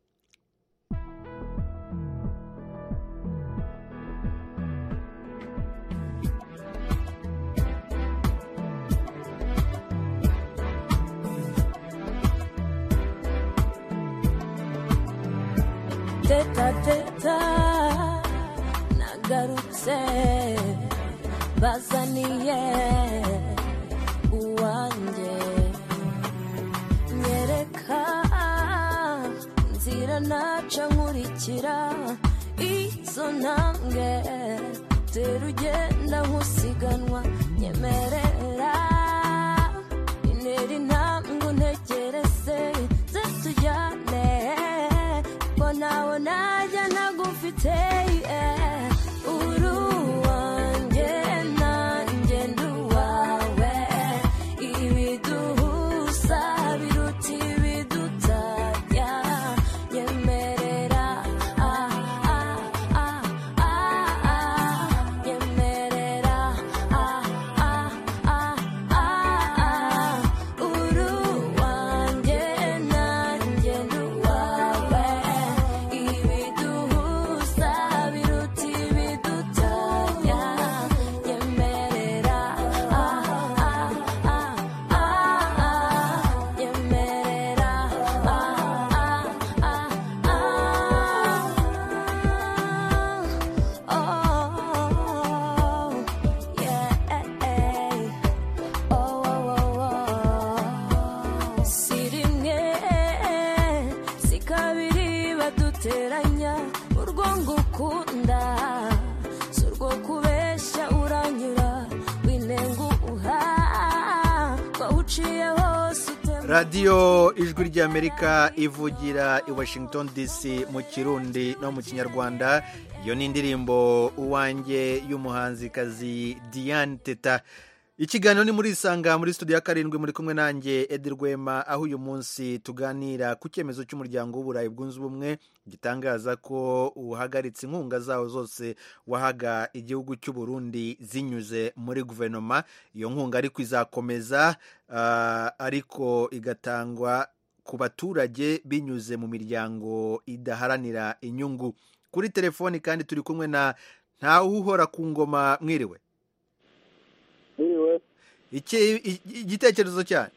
Teta teta nagarutse bazaniye uwanjye, nyereka nzira naca nkurikira izo ntambwe, tera ugenda nkusiganwa, nyemerera intera intambwe untegereze ze tujyane, nawe najya nagufite uri uwanjye nanjye ndi uwawe, ibiduhuza biruta ibidutanya, nyemerera ah, ah, ah, ah, ah, nyemerera ah, ah, ah, ah, ah, uri uwanjye nanjye ndi uwawe, teranya urwo ngukunda surwo kubeshya uranyura winenguha kwawuciye hose. radiyo ijwi ry'Amerika ivugira i Washington D C mu Kirundi no mu Kinyarwanda. Iyo ni indirimbo uwanjye y'umuhanzikazi Diane Teta. Ikiganiro ni muri Isanga muri studio ya karindwi, muri kumwe nanjye Edi Rwema, aho uyu munsi tuganira ku cyemezo cy'umuryango w'Uburayi bwunze ubumwe gitangaza ko uhagaritse inkunga zawo zose wahaga igihugu cy'u Burundi zinyuze muri guverinoma. Iyo nkunga ariko izakomeza, uh, ariko igatangwa ku baturage binyuze mu miryango idaharanira inyungu. Kuri telefoni kandi turi kumwe na Ntawuhora ku ngoma. Mwiriwe. Iki igitekerezo cyane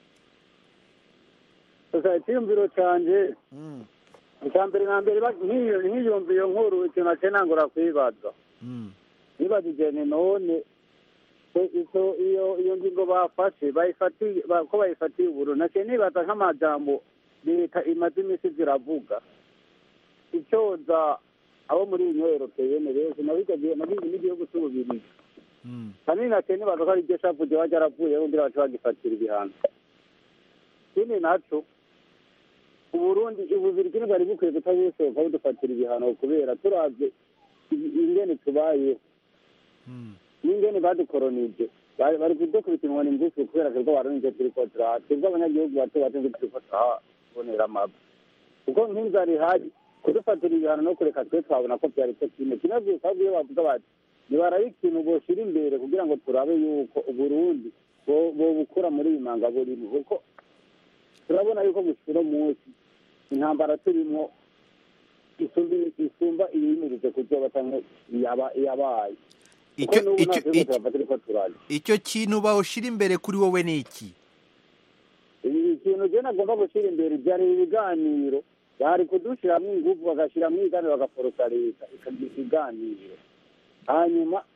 gusa icyumviro cyanjye icya mbere na mbere nk'iyumva iyo nkuru ikintu ake nangura kwibaza nibagije ni none iyo iyo ngingo bafashe ko bayifatiye uburu nake nibaza nk'amajambo leta imaze iminsi ziravuga icyoza abo muri iyi nyoherokeye benshi nabizi n'igihugu cy'ububirigi kandi nake nibaza ko ari iryo shavuge wajya aravuye undi baca bagifatira ibihano. Ikindi naco Uburundi ububirigi ntibwari bukwiye kutabusohoka budufatira ibihano kubera turavye ingene tubayeho n'ingene badukoronije bari kudukubita inkoni ngufi kubera ko baronije turiko twebwe abanyagihugu bato bato turiko turahabonera amabi kuko nk'inzara ihari kudufatira ibihano no kureka twe twabona ko byari cyo kimwe kinavuye kandi iyo bavuga bati nibaraye ikintu boshira imbere kugira ngo turabe yuko Uburundi bo bukura muri iyi manga burimo kuko turabona yuko gushira munsi intambara turimo isumba isumba iyimirije kuzoba cyangwa yaba yabaye icyo icyo icyo kintu bawushira imbere kuri wowe ni iki? Ikintu je nagomba gushira imbere byari ibiganiro bari kudushiramo ingufu bagashiramo ibiganiro bagaforosa leta ikagira ibiganiro hanyuma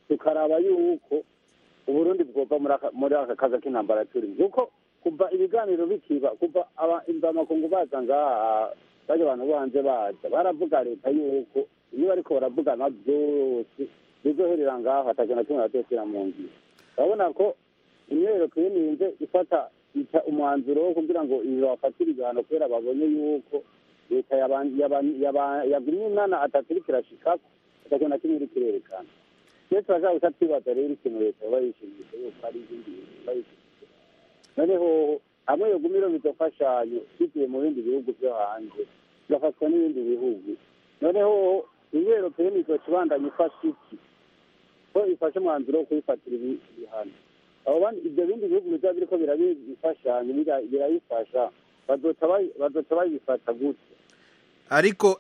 tukaraba yuko uburundi bwova muri aka kaga k'intambara turimo kuko kuva ibiganiro bikiba kuva imvamakungu baza ngaha baje abantu bo hanze baza baravuga leta yuko iyo bariko baravugana byose bizoherera ngaho atagena kimwe batesera mu ngiro urabona ko imyero kwininze ifata ita umwanzuro wo kugira ngo ibafatire ibihano kubera babonye yuko leta yagumye inana ataturiko irashikako atagena kimwe iri kirerekana ndetse bashaka gusa twibaza rero ikintu leta yoba yishimisha yuko ari izindi bintu bayishimisha noneho hamwe yogumiro bizofashanyo bivuye mu bindi bihugu byo hanze bigafatwa n'ibindi bihugu noneho imyero kwininze izocibandanya ifasha iki ko ifashe umwanzuro wo kuyifatira ibihano abo bandi ibyo bindi bihugu bizaba biriko birabifashanya birayifasha bazoca bayifata gutya ariko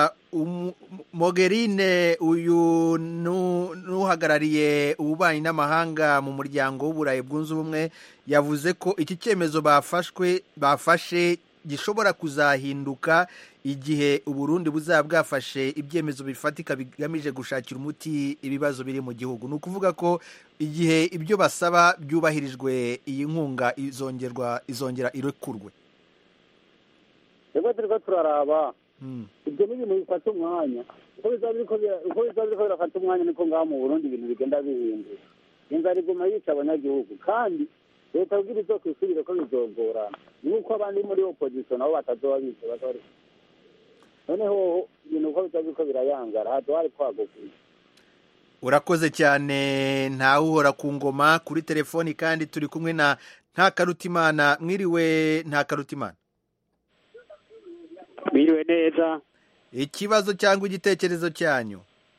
Mogherini uyu n'uhagarariye ububanyi n'amahanga mu muryango w'uburayi bwunze ubumwe yavuze ko iki cyemezo bafashwe bafashe gishobora kuzahinduka igihe Uburundi buzaba bwafashe ibyemezo bifatika bigamije gushakira umuti ibibazo biri mu gihugu ni ukuvuga ko igihe ibyo basaba byubahirijwe iyi nkunga izongerwa izongera irekurwe rero turiko turaraba ibyo ni ibintu bifata umwanya uko bizaba biriko birafata umwanya niko ngaha mu Burundi ibintu bigenda bihinduka inzara iguma yica abanyagihugu kandi leta kugira izo kwisubire ko bizogorana nuko abandi muri opposition nabo batazoba bize bazari noneho ibintu uko bizaba biriko birayangara hazo hari kwagukuye urakoze cyane ntawe uhora ku ngoma kuri telefoni kandi turi kumwe na Ntakarutimana mwiriwe Ntakarutimana Mwiriwe neza ikibazo cyangwa igitekerezo cyanyu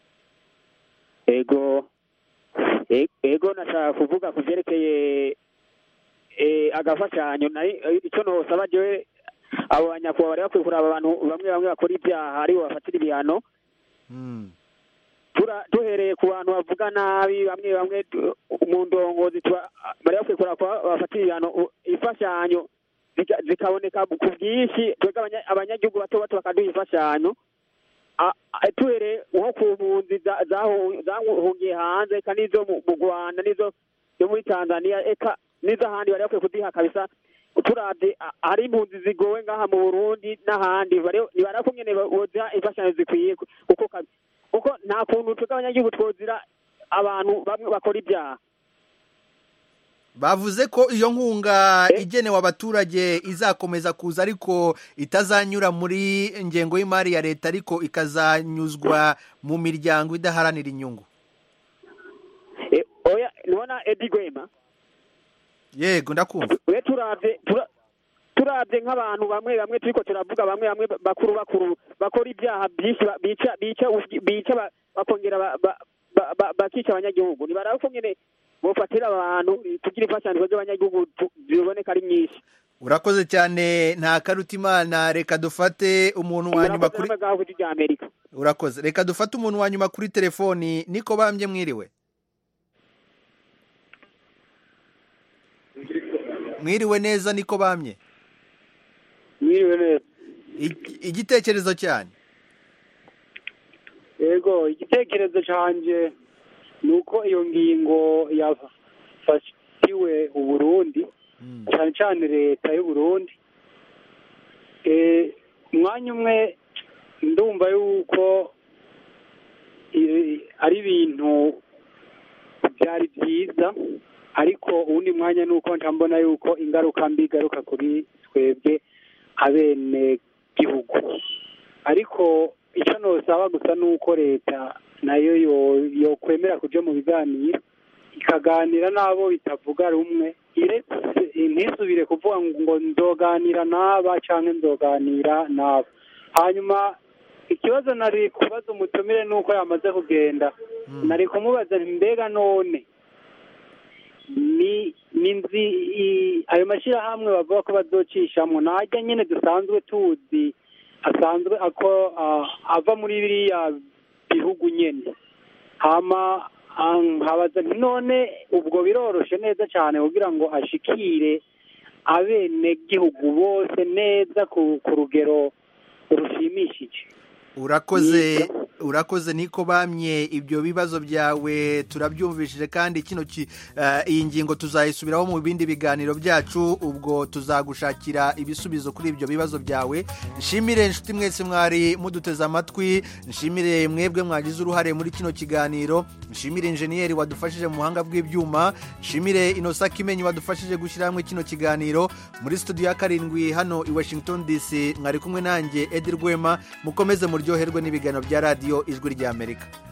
ego ego nashaka kuvuga kuvyerekeye eh agafashanyo icyo no saba je abo banyakuba bari bakwiye kuraba abantu bamwe bamwe bakora ibyaha ari bafatira ibihano mm. tura duhereye ku bantu bavuga nabi bamwe bamwe mu ndongozi bari bakwiye kuraba bafatira ibihano ifashanyo zikaboneka ku bwinshi twebwe abanyagihugu bato bato bakaduha ifashanyo tuhere nko ku mpunzi zahungiye hanze eka n'izo mu Rwanda n'izo yo muri Tanzania eka n'izo ahandi bari bakwiye kuziha kabisa turabye hari impunzi zigowe ngaha mu Burundi n'ahandi nibara ko nyene boziha imfashanyo zikwiye kuko kuko nta kuntu twebwe abanyagihugu twozira abantu bamwe bakora ibyaha bavuze ko iyo nkunga igenewe abaturage izakomeza kuza ariko itazanyura muri ingengo y'imari ya leta ariko ikazanyuzwa mu miryango idaharanira inyungu oya nubona Edi Gwema yego ndakumva we turavye turavye nk'abantu bamwe bamwe turiko turavuga bamwe bamwe bakuru bakuru bakora ibyaha byinshi bica bica bica bakongera bakica abanyagihugu nibara ko nyene bofatira abantu tugira ifashanyo z'abanyagihugu ziboneka ari nyinshi urakoze cyane Ntakarutimana reka dufate umuntu wa nyuma kuri urakoze reka dufate umuntu wa nyuma kuri telefoni niko bambye mwiriwe mwiriwe neza niko bamye mwiriwe neza igitekerezo cyane yego igitekerezo canje nuko iyo ngingo yafatiwe Uburundi cyane cyane leta y'u Burundi eh mwanya umwe ndumva yuko ari ibintu byari byiza ariko ubundi mwanya nuko ntambona yuko ingaruka mbi garuka kuri twebwe abene gihugu ariko icyo nosaba gusa nuko leta nayo yo yo kwemera kuja mu biganiro ikaganira nabo bitavuga rumwe iretse ntisubire kuvuga ngo nzoganira naba canke nzoganira nabo hanyuma ikibazo nari kubaza umutumire nuko yamaze kugenda mm. nari kumubaza mbega none ni ninzi ayo mashirahamwe bavuga ko bazocishamwo najya nyene dusanzwe tuzi asanzwe ako uh, ava muri biriya bihugu nyene hama habaza none ubwo biroroshe neza cyane kugira ngo ashikire abene gihugu bose neza ku rugero rushimishije urakoze urakoze niko bamye ibyo bibazo byawe turabyumvishije kandi kino iyi ngingo tuzayisubiraho mu bindi biganiro byacu ubwo tuzagushakira ibisubizo kuri ibyo bibazo byawe. Nshimire inshuti mwese mwari muduteze amatwi, nshimire mwebwe mwagize uruhare muri kino kiganiro, nshimire injeniyeri wadufashije mu buhanga bw'ibyuma, nshimire Innocent Kimenyi wadufashije gushyira hamwe kino kiganiro. Muri studio ya karindwi hano i Washington D C mwari kumwe nanjye Edi Rwema. Mukomeze muryoherwe n'ibiganiro bya radiyo Ijwi ry'Amerika.